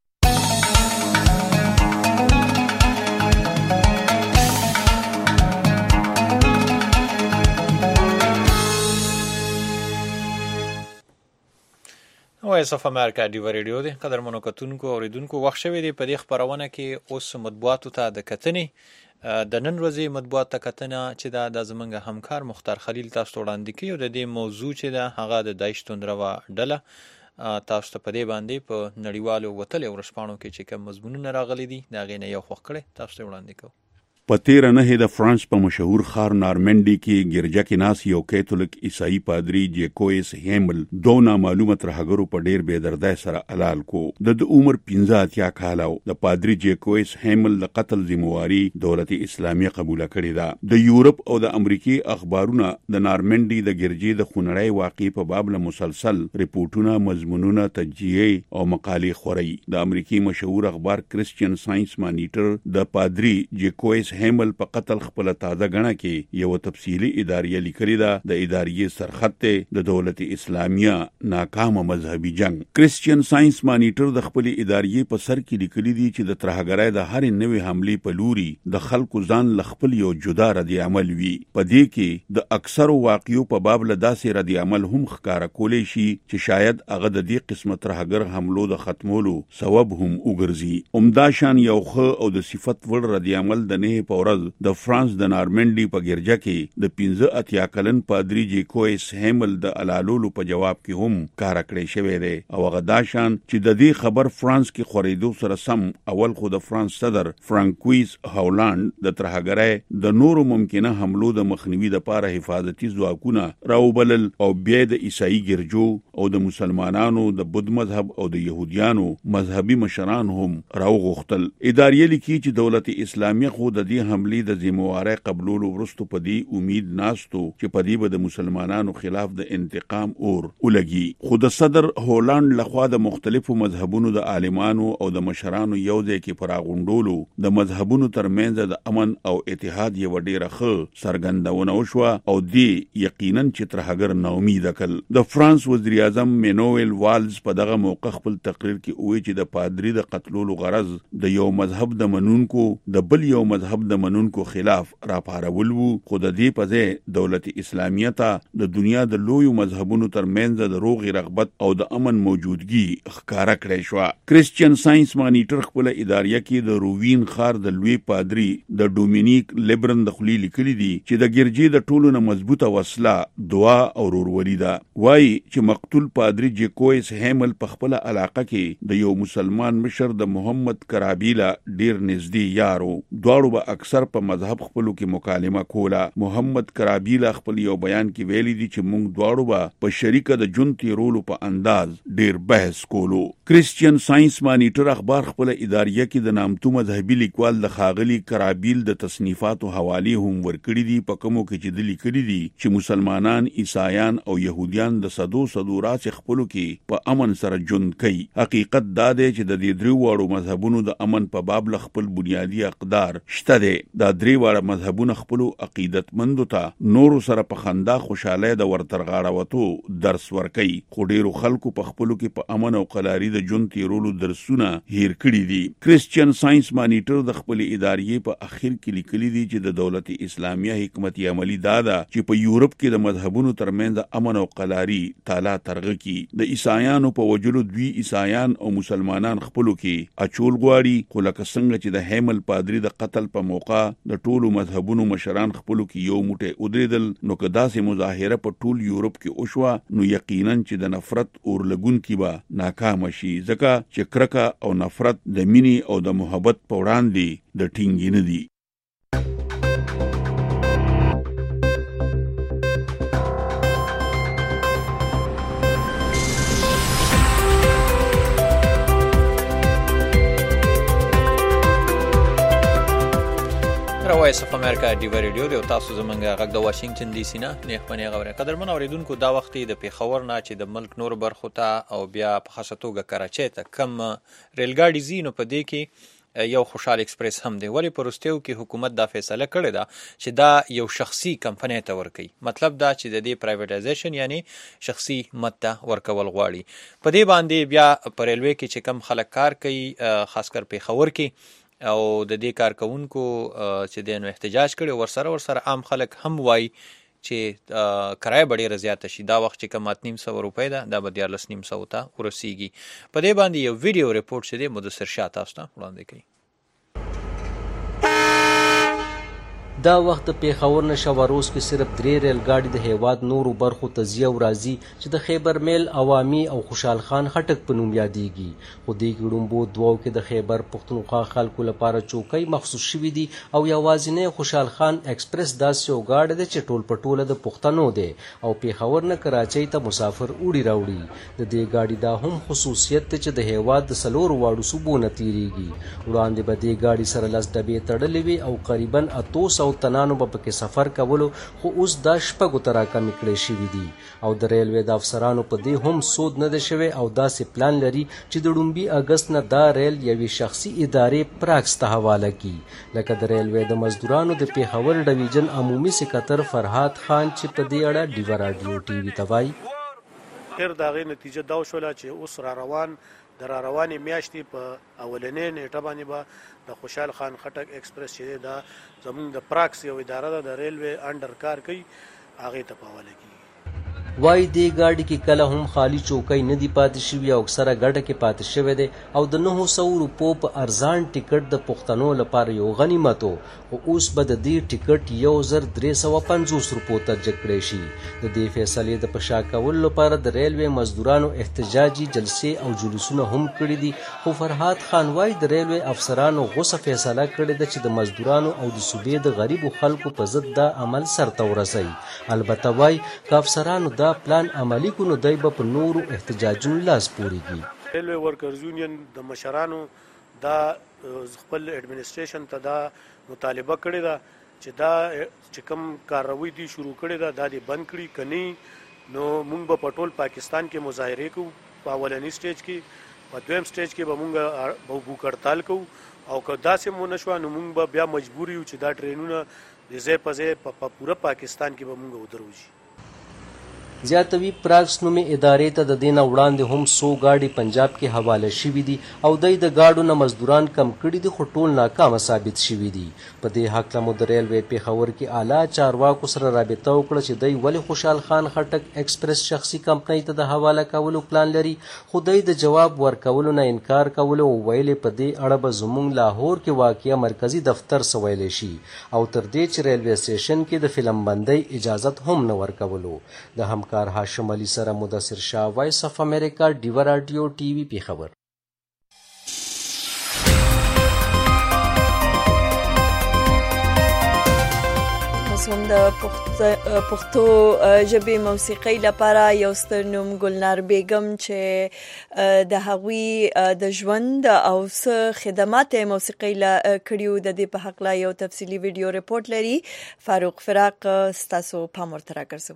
وایس اف امریکا دی ریډیو دی قدرمنو کتونکو اوریدونکو وخت شوی دی په دې خبرونه کې اوس مطبوعاتو ته د کتنې د نن ورځې مطبوعات ته کتنه چې دا د زمونږ همکار مختار خلیل تاسو وړاندې کوي او د دې موضوع چې دا هغه د داعش توندروا ډله تاسو ته په دې باندې په نړیوالو وتلې ورسپانو کې چې کوم مضمونونه راغلي دي دا غینه یو خوښ کړي تاسو ته وړاندې کوم. په تیره نهه د فرانس په مشهور ښار نارمنډي کې ګرجا کې ناس یو کیتولیک عیسائی پادری جیکویس هیمل دوه نامعلومه ترهګرو په ډیر بې دردۍ سره حلال کو. د د عمر پنځه اتیا کاله و. د پادری جیکویس هیمل د قتل ذمہواری دولت اسلامي قبول کړې ده. د یورپ او د امریکای اخبارونه د نارمنډي د ګرجې د خونړۍ واقعې په باب له مسلسل ریپورتونه مضمونونه تجزیه او مقالې خوري. د امریکای مشهور اخبار کرسچین ساينس مانیټر د پادری جیکویس هیمل په قتل خپل تازه غنه کې یو تفصیلی اداریه لیکلې ده. د اداریې سرخط د دولت اسلامیه ناکامه مذهبي جنگ. کرسچین ساينس مانیټر د خپل اداریې په سر کې لیکلي دي چې د ترهګرۍ د هر نوې حملې په لوري د خلکو ځان لخپل یو جدا ردی عمل وي. په دې کې د اکثرو واقعیو په باب له داسې ردی عمل هم ښکارا کولې شي چې شاید هغه د دې قسمه ترهګر حملو د ختمولو سبب هم وګرځي. عمداشان یو خو او د صفت وړ ردی عمل د نه په ورځ د فرانس د نارمنډي په ګرجا کې د پنځه اتیا کلن پادری جیکویس هیمل د علالولو په جواب کې هم کار کړی شوی دی او هغه داشان چې د دې خبر فرانس کې خورېدو سره سم اول خو د فرانس صدر فرانکویس هولاند د ترهګرۍ د نورو ممکنه حملو د مخنیوي لپاره حفاظتي ځواکونه راوبلل او بیا د عیسائی ګرجو او د مسلمانانو د بودھ مذهب او د يهوديانو مذهبي مشران هم راوغختل. ادارې لیکي چې دولت اسلامي خو د دې حملې د ذمہواری قبولولو وروسته په دې امید ناستو چې په دې به د مسلمانانو خلاف د انتقام اور ولګي. خو د صدر هولاند لخوا د مختلفو مذهبونو د عالمانو او د مشرانو یو ځای کې پراغونډولو د مذهبونو ترمنځ د امن او اتحاد یو ډیره ښه څرګندونه وشوه او دې یقینا چې ترهګر ناامید کړل. د فرانس وزیر اعظم مینوئل والز په دغه موقع خپل تقریر کې وایي چې د پادری د قتلولو غرض د یو مذهب د منونکو د بل یو مذهب د منونکو خلاف راپارول وو. خو د دې په ځای دولت اسلامیه ته د دنیا د لویو مذهبونو ترمنځ د روغې رغبت او د امن موجودګي ښکارا کړی شو. کرسچین ساينس مانیټر خپل اداریه کې د رووین خار د لوی پادری د ډومینیک لیبرن د خلی لیکلي دي چې د ګرجې د ټولو نه مضبوطه وسله دعا او ورورولي ده. وایي چې مقتول پادری جیکویس هیمل په خپل علاقه کې د یو مسلمان مشر د محمد کرابیلا ډیر نږدې یارو. دواړو به اکثر په مذهب خپلو کې مکالمه کوله. محمد کرابیلا خپل یو بیان کې ویلي دي چې موږ دواړو به په شریکه د جون تیرولو په انداز ډیر بحث کولو. کرسچین ساينس مانیټر اخبار خپل اداریه کې د نامتو مذهبي لیکوال د خاغلی کرابیل د تصنیفاتو حواله هم ورکړي دي په کومو کې چې د لیکلي دي چې مسلمانان، عیسایان او يهوديان د صدو صدو راس خپلو کې په امن سره ژوند کوي. حقیقت دا دی چې د دې درو وړو مذهبونو د امن په باب ل خپل بنیادی اقدار شته دي. دا درې وړ مذهبونه خپل عقیدتمندو ته نور سره په خندا خوشاله د ورترغاړوتو درس ورکي. خو ډیرو خلکو په خپلو کې په امن او قلاري د جون تیرولو درسونه هیر کړی دي. کرسچین ساينس مانیټر د خپل ادارې په اخر کې لیکلي دي چې د دولت اسلامیه حکمت عملی دا ده چې په یورپ کې د مذهبونو ترمنځ امن او قلاري تالا ترغه کی. د عیسایانو په وجلو دوی عیسایان او مسلمانان خپلو کې اچول غواړي. خو لکه څنګه چې د هیمل پادری د قتل په موقع د ټولو مذهبونو مشران خپلو کې یو موټی ودرېدل نو که داسې مظاهره په ټول یورپ کې وشوه نو یقینا چې د نفرت اورلګون کې به ناکام شي ځکه چې کرکه او نفرت د مینې او د محبت په وړاندې د ټینګي نه دي. وایس اف امریکا دی ریډیو دی او تاسو زمونږ غږ د واشنگټن ډي سي نه نیخبني غوړه قدرمن اوریدونکو دا وخت د پیښور نه چې د ملک نور برخو ته او بیا په خاصه توګه کراچۍ ته کم ریلګاډي زینو په دې کې یو خوشحال ایکسپریس هم دی. ولی پروستیو کې حکومت دا فیصله کړې ده چې دا یو شخصي کمپنۍ ته ورکړي. مطلب دا چې د دې پرایویټایزیشن یعنی شخصي مت ته ورکول غواړي. په دې باندې بیا په ریلوی کې چې کم خلک کار کوي خاص کر پیښور کې او د دې کارکونکو چې د نو احتجاج کړي ورسره ورسره عام خلک هم وای چې کرایه به ډېره زیاته شي. دا وخت چې کوم اته نیم سوه روپۍ ده دا به دیارلس نیم سوو ته ورسیږي. په دې باندې یو ویډیو ریپورټ چې دی مدثر شاه تاسو ته وړاندې کوي. دا وخت د پیښور نه شواروز کې صرف درې ریل ګاډي د هیواد نورو برخو ته ځي او راځي چې د خیبر میل عوامي او خوشحال خان خټک په نوم یادېږي. خو دې کې ړومبو دوو کې د خیبر پښتونخوا خلکو لپاره چوکۍ مخصوص شوي دي او یوازینی خوشحال خان ایکسپریس داسې یو ګاډی دی چې ټول په ټوله د پښتنو دی او پیښور نه کراچۍ ته مسافر وړي راوړي. د دې ګاډي دا هم خصوصیت دی چې د هیواد د څلورو واړو صوبو نه تېرېږي. وړاندې به دې ګاډي سره لس ډبې تړلې وي او قریبا اتو سوو تنانو به پکې سفر کولو، خو اوس دا شپږو ته راکمې کړې شوي دي او د ریلوې د افسرانو په دې هم سود نه دی شوی او داسې پلان لري چې د ړومبي اګست نه دا ریل یوې شخصي ادارې پراکس ته حواله کړي، لکه د ریلوې د مزدورانو د پیښور ډویژن عمومي سکرټر فرهاد خان چې په دې اړه ډیوه راډیو ټي وي ته وایي. خیر د هغې نتیجه دا وشوله چې اوس را روان د را روانې میاشتې په اولنۍ نیټه باندې به د خوشحال خان خټک ایکسپریس چې دی دا زموږ د پراکس یو اداره ده د ریلوې انډر کار کوي هغې ته په حواله کېږي. وای دې ګاډي کې کله هم خالی چوکۍ نه دی پاتې شوي او اکثره ګډه کې پاتې شوی دی او د نهو سوو روپو په ارزان ټیکټ د پښتنو لپاره یو غنیمت و، خو اوس به د دې ټیکټ یو زر درې سوه پنځوس روپو ته جګ کړی شي. د دې فیصلې د په شا کولو لپاره د ریلوې مزدورانو احتجاجي جلسې او جلوسونه هم کړي دي، خو فرهاد خان وای د ریلوې افسرانو غوسه فیصله کړې ده چې د مزدورانو او د صوبې د غریبو خلکو په ضد دا عمل سرته ورسوي. البته وای که افسرانو دا پلان عملی کو نو دای به په نورو احتجاجونو لاس پورېږي. ریلوې ورکرز یونین د مشرانو دا خپل اډمنسټریشن ته دا مطالبه کړې ده چې دا چې کوم کاروي دي شروع کړې ده دا دې بند کړي، کني نو موږ به په ټول پاکستان کې مظاهرې کوو. په اولني سټیج کې په دویم سټیج کې به موږ به بوک هړتال کوو او که داسې مو نشوه نو موږ به بیا مجبور یو چې دا ټرینونه د ځای په ځای په پوره پاکستان کې به موږ ودروځي. زیاتوي پراکس نومې ادارې ته د دې نه وړاندې هم څو ګاډي پنجاب کې حواله شوي دي او دوی د ګاډو نه مزدوران کم کړي دي، خو ټول ناکامه ثابت شوي دي. په دې هکله مو د ریلوې پیښور کې اعلی چارواکو سره رابطه وکړه چې دوی ولې خوشحال خان خټک ایکسپریس شخصي کمپنۍ ته د حواله کولو پلان لري، خو دوی د جواب ورکولو نه انکار کولو او ویلې په دې اړه به زموږ لاهور کې واقع مرکزي دفتر څه ویلی شي او تر دې چې ریلوې سټیشن کې د فلم بندۍ اجازت هم نه ورکولو. د هم کار هاشم علي سره مدثر شاه، وایس اف امریکا، ډیوه راډیو ټي وي پیښور. هم د پښتو ژبې موسیقۍ لپاره یو ستر نوم ګلنار بیګم چې د هغوی د ژوند او څه خدمات موسیقۍ لا کړیو د دې په هکله یو تفصیلي ویډیو ریپورت لري. فاروق فراق ستاسو پام ورته راګرځو.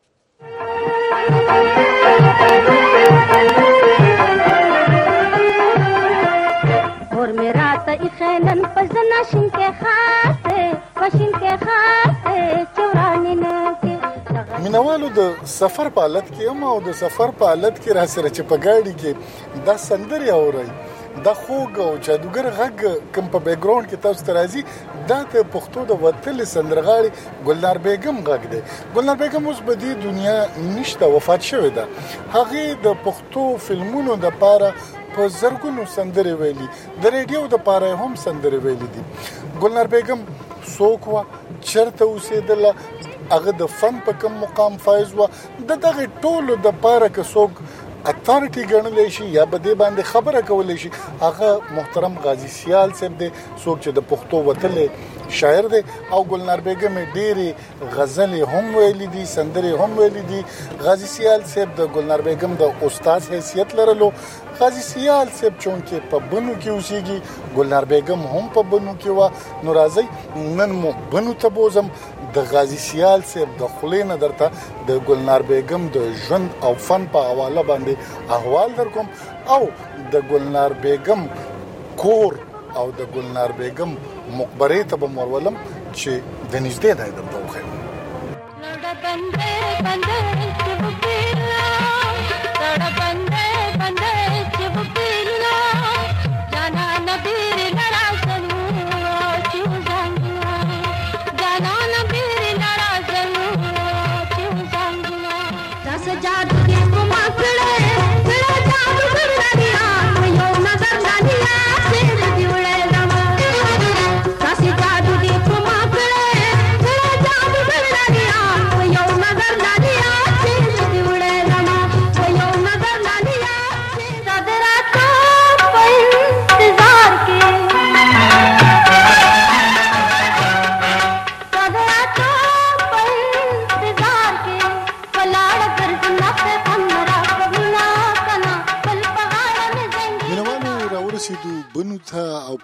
اور میرا تا اخیلن پزنا شین کے خاطے وشین کے خاطے چورانین کے مینوالو د سفر په حالت کې هم او د سفر په حالت کې را سره چې په ګاډي کې دا سندرې اورئ دا خوږ او جادوګر غږ کوم په بیک ګراوند کې تاسو ته راځي دا د پښتو د وتلې سندرغاړي ګلنار بیګم غږ دی. ګلنار بیګم اوس په دې دنیا نشته، وفات شوې ده. هغې د پښتو فلمونو دپاره په زرګونو سندرې ویلي، د ریډیو دپاره هم سندرې ویلي دي. ګلنار بیګم څوک وه، چېرته اوسېدله، هغه د فن په کوم مقام فایز وه، د دغې ټولو دپاره که څوک اتارټي ګڼلی شي یا به دې باندې خبره کولی شي هغه محترم غازي سیال صاحب دی، څوک چې د پښتو وتلی شاعر دی او ګلنار بیګم ډېرې غزلې هم ویلي دي، سندرې هم ویلي دي. غازي سیال صاحب د ګلنار بیګم د استاد حیثیت لرلو. غازي سیال صاحب چونکې په بنو کې اوسېږي، ګلنار بیګم هم په بنو کې وه. نو راځئ نن مو بنو ته بوزم، د غازي سیال صاحب د خولې نه درته د ګلنار بیګم د ژوند او فن په حواله باندې احوال در کوم او د ګلنار بیګم کور او د ګلنار بیګم مقبرې ته به مورولم چې د نږدې دی درته وښیم. جانا نبیر نرازلو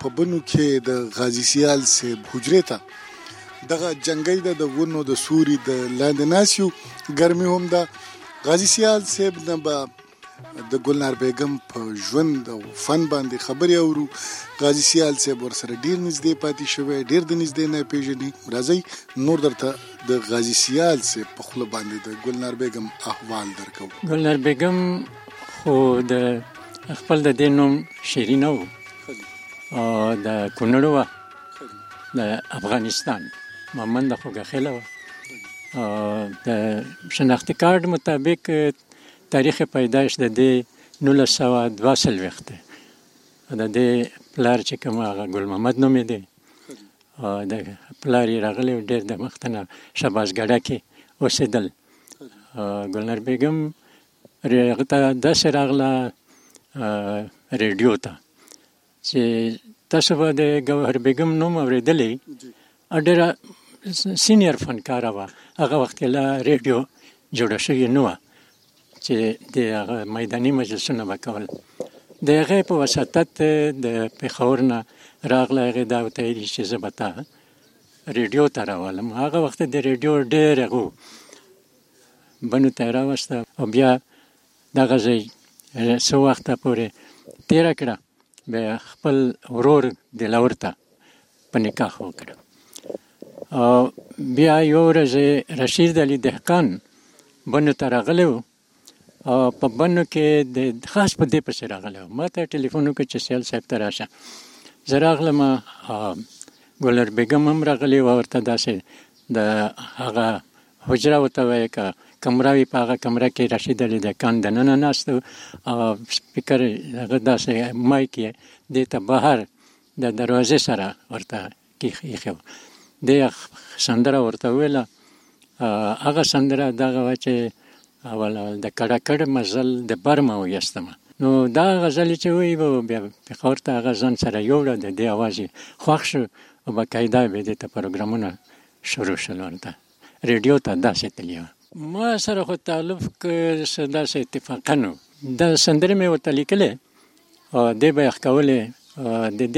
په بنو کې د غازی سیال صاحب حجرې ته دغه جنگي د ونو د سوري د لاندې ناسیو ګرمي هم ده. غازی سیال صاحب نه به د ګلنار بیگم په ژوند او فن باندې خبرې اورو. غازی سیال صاحب ورسره ډیر نږدې پاتې شوی، ډیر د نږدې نه پیژني. راځئ نور درته د غازی سیال صاحب په خوله باندې د ګلنار بیگم احوال درکو. ګلنار بیگم خو د خپل د دې نوم شیرین و او د کونړ و د افغانستان مامند خوږخیله و. د شناختی کارت مطابق تاریخ پیدایش د دې نولس سوه دوه څلوېښت دی. د دې پلار چې کوم هغه ګل محمد نومې دی او د پلار یې راغلی ډېر د مخته نه شهبازګړه کې اوسېدل. ګلنار بیګم هغه ته داسې راغله ریډیو ته چې تاسو به د ګوهر بیګم نوم اورېدلی، ډېره سینیر فنکاره وه. هغه وخت کې لا ریډیو جوړه شوې نه وه چې د هغه میداني مجلسونه به کول. د هغې په وساطت د پېښور نه راغله. هغې دا ورته ویلي چې زه به تا ریډیو ته راولم. هغه وخت د ریډیو ډېر هغه بنو ته یې راوسته او بیا دغه ځای څه وخته پورې تېره کړه. بیا خپل ورور دلاور ته په نکاح وکړه. او بیا یو ورځ رشید علي دهقان بنو ته راغلی و او په بنو کې د خاص په دې پسې راغلی و. ما ته ټلیفون وکړ چې سیال صاحب ته راشه. زه راغلم، ګلنار بیګم هم راغلی و. ورته داسې د هغه حجره ورته وایي که کمره وي، په هغه کمره کې رشید علي دهقان دننه ناست و او سپیکر هغه داسې مایک یې دې ته بهر د دروازې سره ورته ایښی و. دې سندره ورته وویله. هغه سندره دغه وه چې اول د کړه کړه مزل د برمه ویستمه. نو دا غزل چې وی و بیا پېښور ته هغه ځان سره یوړه. د دې اواز یې خوښ شو او باقاعده بیا دې ته پروګرامونه شروع شول. ورته ریډیو ته داسې تللی وه. ما سره خو تعلق داسې اتفاقا نو دا سندرې مې ورته لیکلې او دې به یې ښکولې. د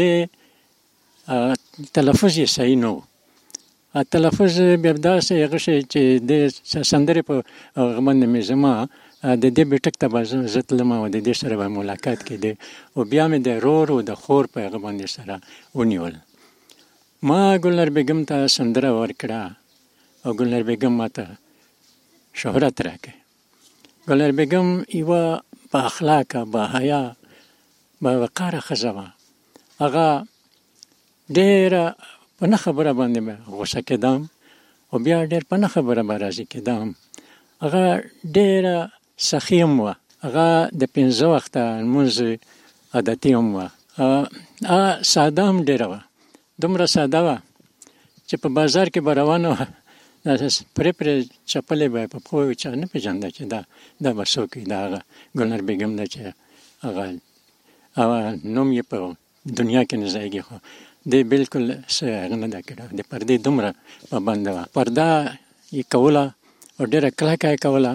دې تلفظ یې صحیح نه و. تلفظ بیا داسې هغه شی چې د سندرې په هغه باندې مې زما د دې بیټک ته به زه تلم او د دې سره به ملاقات کېدی او بیا مې د رور او د خور په هغه باندې سره ونیول. ما ګلنار بیګم ته سندره ورکړه او ګلنار بیګم ما ته شهرت راکړ. ګلنار بیګم یوه با اخلاقه، با حیا، با وقاره ښځه وه. هغه ډېره په نه خبره باندې به غوسه کېدم او بیا ډېر په نه خبره به راضي کېدم. هغه ډېره سخي هم وه. هغه د پنځه وخته لمونځ عادتي هم وه. هغه ساده هم ډېره وه. دومره ساده وه چې په بازار کې به روانه وه، پرې پرې چپلې به یې په پښو وي، چا نه پېژانده چې دا دا به څوک وي. دا هغه ګلنار بیګم ده چې هغه هغه نوم یې په دنیا کې نه ځایږي. خو دی بالکل څه هغه نه ده کړې. د پردې دومره پابنده وه. پرده یې کوله او ډېره کلکه یې کوله.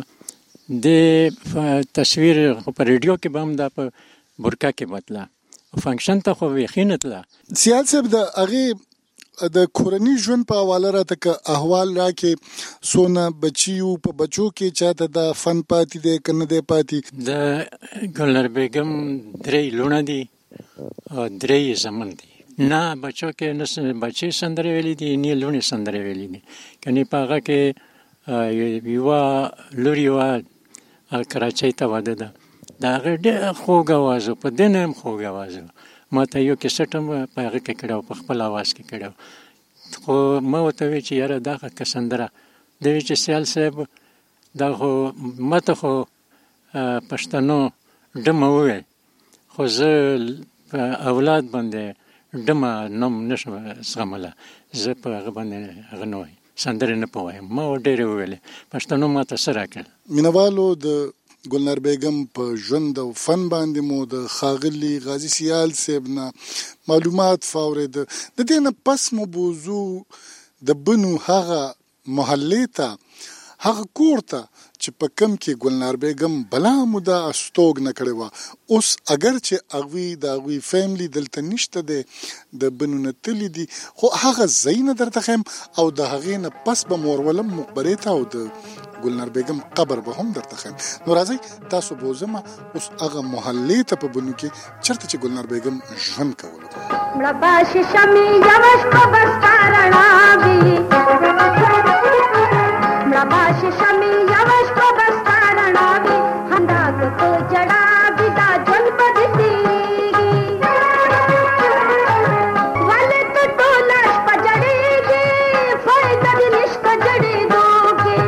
د تصویر خو په ریډیو کې به هم دا په برکه کې به تله، فنکشن ته خو بیخي نه تله. سیال صاحب د هغې د کورني ژوند په حواله راته که احوال راکې، څونه بچي وو، په بچو کې چاته دا فن پاتې دی که نه دی پاتې؟ د ګلنار بیګم درې لوڼه دي او درې یې زمن دي. نه بچو کې نه بچې سندرې ویلي دي، نه لوڼې سندرې ویلي دي. کنې په هغه کې یوه لور یې وه کراچۍ ته واده ده. د هغې ډېر خوږ اواز و، په دې نه هم خوږ اواز و. ما ته یو کیسټ هم په هغه کې کړی و، په خپل اواز کې کړی و. خو ما ورته وی چې یاره دا که سندره دی وی چې سیال صاحب دا خو ما ته خو پښتنو ډمه وویل، خو زه په اولاد باندې ډمه نوم نشم زغمله. زه په هغه باندې هغه نه وایم، سندرې نه په وایم. ما ډېرې وویلې، پښتنو ما ته څه راکړل. مینوالو د ګلنار بیګم په ژوند او فن باندې مو د ښاغلي غازي سیال صاحب نه معلومات فاورېده. د دې نه پس مو بوځو د بنو هغه محلې ته، هغه کور ته چې چې په کم کې ګلنار بیگم بلا مودا استوګ نه کړی و. اوس اگر چې اغوی د اغوی فیملی دلته نشته دی د بنونه تللی دي خو هغه ځای نه درته ښیم او د هغې نه پس به مورولم مقبرې ته او د ګلنار بیگم قبر به هم درته ښیم. نو راځئ تاسو بوزمه اوس هغه محلې ته په بنو کې چېرته چې ګلنار بیگم ژوند کولو. مړه باشي شمې یوه شپه به ستا رڼا وي مړه باشي شمې یوه شپه به ستا رڼا وي همدا که ته جړا وي دا ژوند به دې تېرېږي ولې ته ټوله شپه جړېږې فایده دې نشته جړېدو کې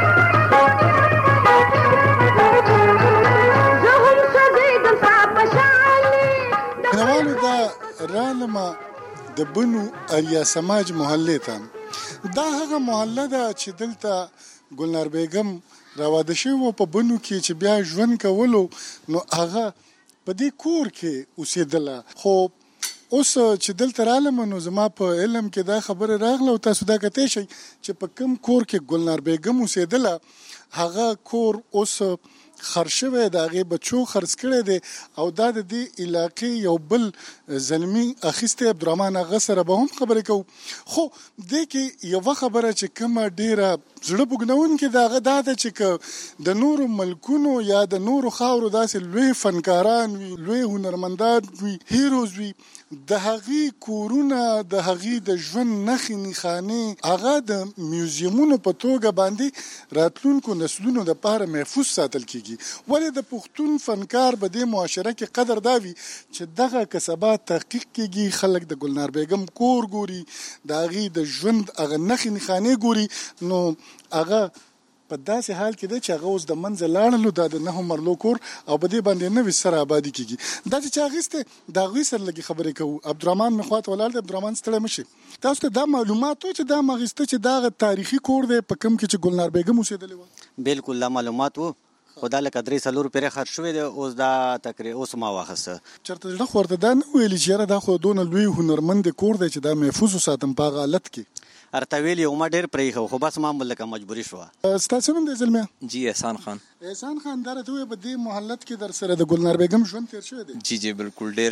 زه هم سوځېږم ستا په شانې مینوالو دا رالمه د بنو اریا سماج محلې ته. دا هغه محله ده چې دلته ګلنار بیگم راواده شوې وه په بنو کې چې بیا ژوند کولو نو هغه په دې کور کې اوسېدله. خو اوس چې دلته رالم نو زما په علم کې دا خبره راغله او تاسو دا کتی شئ چې په کوم کور کې ګلنار بیگم اوسېدله هغه کور اوس خرڅ شوی د هغې بچو خرڅ کړی دی او دا د دې علاقې یو بل زلمي اخیستی عبدالرحمن هغه سره به هم خبرې کوو. خو دې کې یوه خبره چې کومه ډېره زړه بوږنونکې د هغه دا ده چې که د نورو ملکونو یا د نورو خاورو داسې لوی فنکاران وي لوی هنرمندان وي هیروز وي د هغې کورونه د هغې د ژوند نښې نښانې هغه د میوزیمونو په توګه باندې راتلونکو نسلونو دپاره محفوظ ساتل کېږي. ولې د پښتون فنکار په دې معاشره کې قدر دا وي چې دغه که سبا تحقیق کېږي خلک د ګلنار بیگم کور ګوري د هغې د ژوند هغه نښې نښانې ګوري نو هغه په داسې حال کې دی چې هغه اوس د منځه لاړلو دا د نهو مرلو کور او په دې باندې نوې سره آبادي کېږي. دا چې چا اخیستی د هغوی سره لږې خبرې کوو. عبدالرحمن مې خوا ته ولاړ دی. عبدالرحمن ستړی مه شي. تاسو ته دا معلومات و چې دا م اخیسته چې دا هغه تاریخي کور دی په کوم کې چې ګلنار بیگم اوسېدلې وه؟ بلکل دا معلومات و خو دا لکه درې څلور پیرې خرڅ شوی دی اوس دا تقریبا اوس ما واخیسته. چېرته زړه خو ورته دا نه ویلي چې یاره دا خو دونه لوی هنرمند کور دی چې دا محفوظ وساتم په هغه حالت کې؟ ارته ویلي او ما ډېر پرېښه خو بس ما لکه مجبوري شوه. ستاسو نوم دی زلمیه؟ جی احسان خان. احسان خان دا راته ووایه په دې محلت کې در سره د ګلنار بیگم ژوند تېر شوی دی؟ جی جی بلکل ډېر.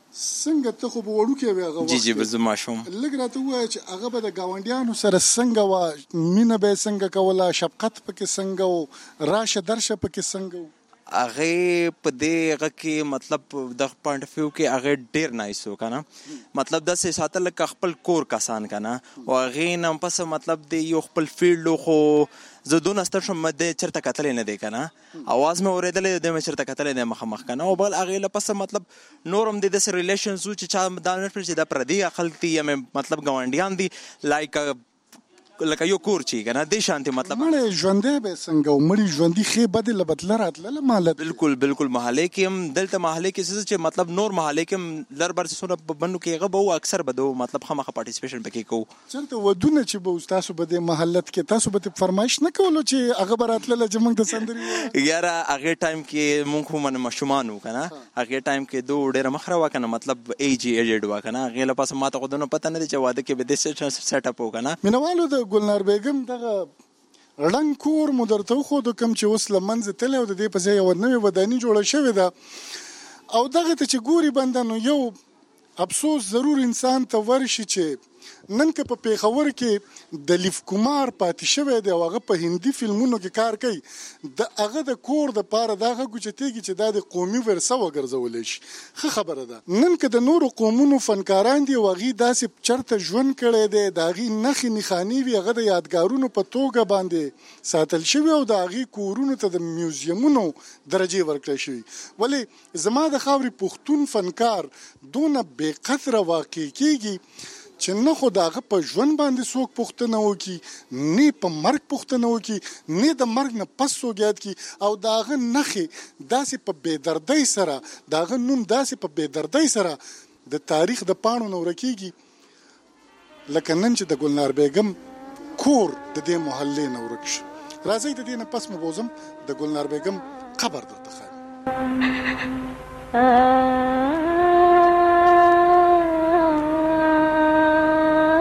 څنګه ته خو به وړوکی وې هغه وخت؟ جی جی زه ماشوم. لږ راته ووایه چې هغه به د ګاونډیانو سره څنګه وه مینه به یې څنګه کوله شفقت پکې څنګه و راشه درشه پکې څنګه و؟ هغه په دې هغه کې مطلب د پوینټ اف ویو کې هغه ډیر نایس و کنه مطلب د ساتل لکه خپل کور کسان کنه او هغه نه پس مطلب د یو خپل فیلډ خو زه دون استر شم مده چرته کتل نه دی کنه اواز مې اوریدل د مې چرته کتل نه مخ مخ کنه او بل هغه لپس مطلب نورم د دس ریلیشنز چې چا د نه پر چې د پردي خلک تی مطلب ګاونډیان دي لایک لکه یو کور چی کنه د شانتي مطلب مړ ژوندې به څنګه مړ ژوندې خې بد لبدل راتله مالت بالکل بالکل محله کې هم دلته محله کې چې مطلب نور محله کې لر بر سونه بنو کې هغه به اکثر بده مطلب خامخه پارټیسپیشن پکې کو چرته ودونه چې به تاسو به د محلت کې تاسو به فرمایش نه کولو چې هغه براتله چې موږ د سندري یاره هغه ټایم کې موږ خو من مشمانو کنه هغه ټایم کې دوه ډېر مخره وکنه مطلب ایج ایجډ وکنه هغه لپاره ماته خودنه پته نه دی چې واده کې به د سیټ اپ وکنه مینوالو د ګلنار بیگم دغه رنګ کور مو درته وښودو کوم چې اوس له منځه تللی او د دې په ځای یوه نوې وداني جوړه شوې ده او دغه ته چې ګوري بنده نو یو افسوس ضرور انسان ته ورشي چې نن که په پېښور کې د لیف کمار پاتې شوی دی او هغه په هندي فلمونو کې کار کوي د هغه د کور دپاره دا هغه ګوچتېږي چې دا د قومي ورثه وګرځولی شي ښه خبره ده نن که د نورو قومونو فنکاران دي او هغې داسې چرته ژوند کړی دی د هغې نښې نښانې وي هغه د یادګارونو په توګه باندې ساتل شوي او د هغې کورونو ته د میوزیمونو درجې ورکړی شوي ولې زما د خاورې پښتون فنکار دونه بې قدره واقع کېږي چې نه خو د هغه په ژوند باندې څوک پوښتنه وکړي نه په مرګ پوښتنه وکړي نه د مرګ نه پس څوک یاد کړي او د هغه نښې داسې په بېدردۍ سره د هغه نوم داسې په بېدردۍ سره د تاریخ د پاڼو نه ورکېږي لکه نن چې د ګلنار بیگم کور د دې محلې نه ورک شي. راځئ د دې نه پس مې بوزم د ګلنار بیگم قبر درته ښایم.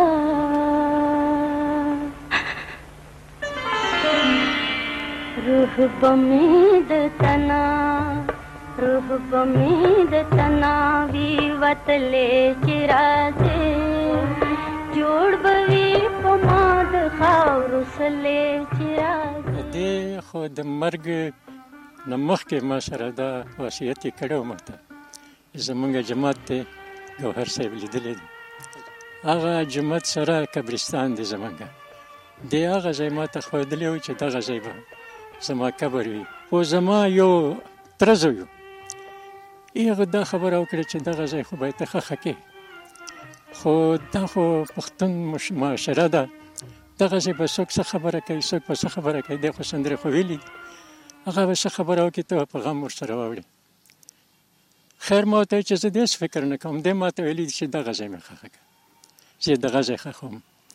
روح بمید تنا روح بمید تنا وی وتلې چرازه جوړ بوي پماد خاور سلې چرازه دې خو د مرګ نمخ کې ما سره دا وصیت کړو ماته زمونږ جماعت ته ګوهر صاحب لیدلې هغه جماعت سره قبرستان دی زمونږ دی هغه ځای ماته ښودلی و چې دغه ځای به زما قبر وي خو زما یو تره زوی و هغه دا خبره وکړه چې دغه ځای خو باید ته ښخه کې خو دا خو پښتون معاشره ده دغه ځای به څوک څه خبره کوي څوک به څه خبره کوي دی خو سندرې خو ویلي هغه به څه خبره وکړي ته په غم ورسره واوړې خیر ما ورته چې زه داسې فکر نه کوم دی ما ته ویلي چې دغه ځای مې ښخه کړه زه دغه ځای ښخوم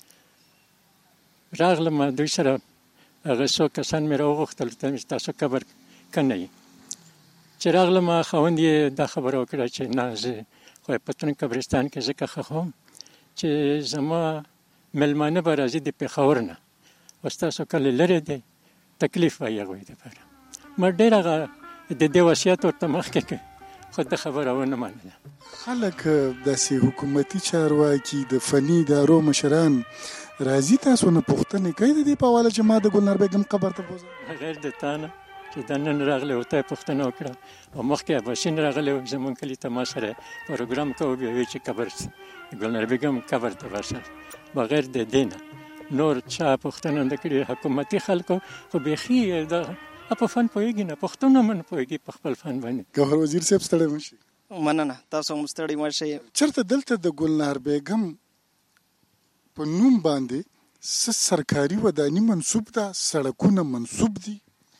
راغلم دوی سره هغه څو کسان مې راوغوښتل چې تاسو قبر که نه یي چې راغلم خاوند یې دا خبره وکړه چې نه زه خو پښتون قبرستان کې ځکه ښخوم چې زما مېلمانه به راځي د پېښور نه او ستاسو کلی لرې دی تکلیف وایي هغوی دپاره ما ډېر هغه د دې وصیت ورته مخکې کړ خو د خبره ونه منله خلک داسې حکومتي چارواکي د فني ادارو مشران راځي تاسو نه پوښتنې کوي د دې په حواله چې ما د ګلنار بیګم قبر ته بوځم غیر د تا نه چې دا نن راغلی او ته یې پوښتنه وکړه او مخکې اباسین راغلی و زمونږ کلي ته ما سره پروګرام کوو بیا وایي چې قبر ګلنار بیګم قبر ته ورشه بغیر د دې نه نور چا پوښتنه نه کړې حکومتي خلکو خو بیخي د په فن پوهېږي نه پښتون هم نه پوهېږي په خپل فن باندې ګوهر وزیر صاحب ستړی مه شئ مننه تاسو هم ستړي مه شئ چېرته دلته د ګلنار بیګم په نوم باندې څه سرکاري وداني منصوب ده سړکونه منصوب دي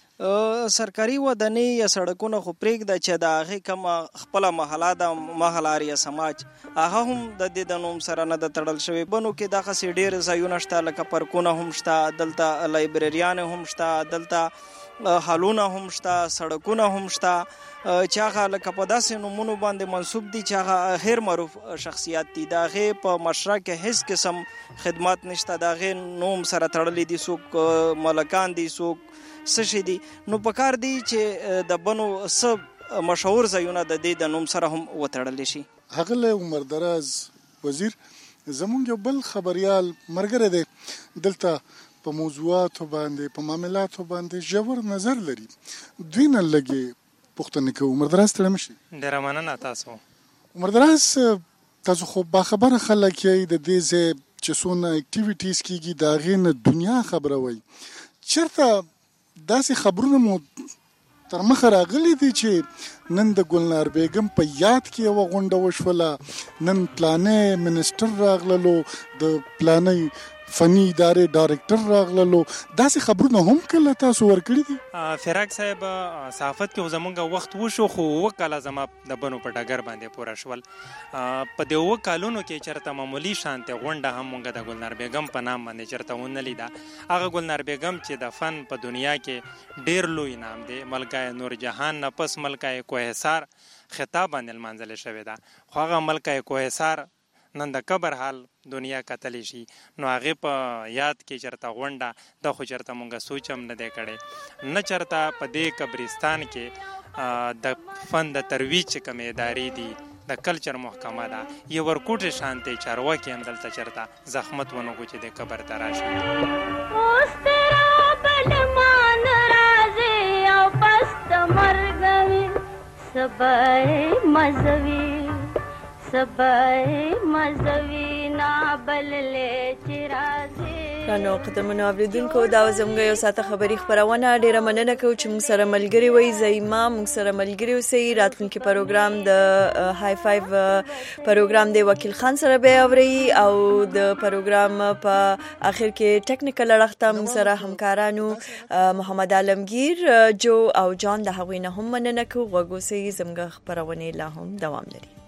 سرکاري ودانۍ یا سړکونه خو پرېږده چې د هغې کومه خپله محله ده محل آریا سماج هغه هم د دې د نوم سره نه ده تړل شوې بنو کې دغسې ډېر ځایونه شته لکه پارکونه هم شته دلته لایبرریانې هم شته دلته حالونه هم شته سړکونه هم شته چې هغه لکه په داسې نومونو باندې منصوب دي چې هغه غیر معروف شخصیت دي د هغې په مشره کې هیڅ قسم خدمات نشته د هغې نوم سره تړلی دي څوک ملکان دي څوک څه شي دي نو پکار دی چې د بنو څه مشهور ځایونه د دې د نوم سره هم وتړلی شي هغله عمر دراز وزیر زمونږ یو بل خبریال ملګری دی دلته په موضوعاتو باندې په معاملاتو باندې ژور نظر لري دوی نه لګي پوښتنه کوي عمر دراز ستړی مه شئ ډېره مننه تاسو عمر دراز تاسو خو باخبره خلک یې د دې ځای چې څونه اکټیویټیز کېږي د هغې نه دنیا خبره وایي چېرته داسې خبرونه مو تر مخه راغلي دي چې نن د ګلنار بیګم په یاد کې یوه غونډه وشوله نن پلانې منسټر راغللو د پلانې فني ادارې ډایرکټر راغللو داسې خبرونه هم کله تاسو ورکړي دي فراق صاحب صحافت کې زمونږ وخت وشو خو اووه کاله زما د بنو په ډګر باندې پوره شول په دې اووه کالونو کې چېرته معمولي شانتې غونډه هم مونږ د ګلنار بیګم په نام باندې چېرته ونه لیده هغه ګلنار بیګم چې د فن په دنیا کې ډېر لوی نام دی ملکه نورجهان نه پس ملکه کوهسار خطاب باندې لمانځلې شوې ده خو هغه ملکه کوهسار نن د قبر حال دنیا کتلی شي نو هغې په یاد کې چېرته غونډه دا خو چېرته مونږ سوچ هم نه دی کړی نه چېرته په دې قبرستان کې د فن د ترویج چې کومې ادارې دي د کلچر محکمه ده یو ورکوټې شانتې چارواکي هم دلته چېرته زحمت ونه کړو چې د قبر ته راشي اوس تیرا بلمان راځي او پس د مرګ وي سبای مزوي سبای مزوی نابللې چې راځي نو قدمونو اوریدونکو دا زموږ یو ساعته خبري خبرونه ډیره مننه کوم چې موږ سره ملګری وای زېما موږ سره ملګری اوسئ راتلونکي پروګرام د های فایو پروګرام دی وکیل خان سره به اوري او د پروګرام په اخر کې ټیکنیکل اړخته موږ سره همکارانو محمد عالمگیر جو او جان د هغوی نه هم مننه کوم وګوسئ زموږ خبرونه لا هم دوام لري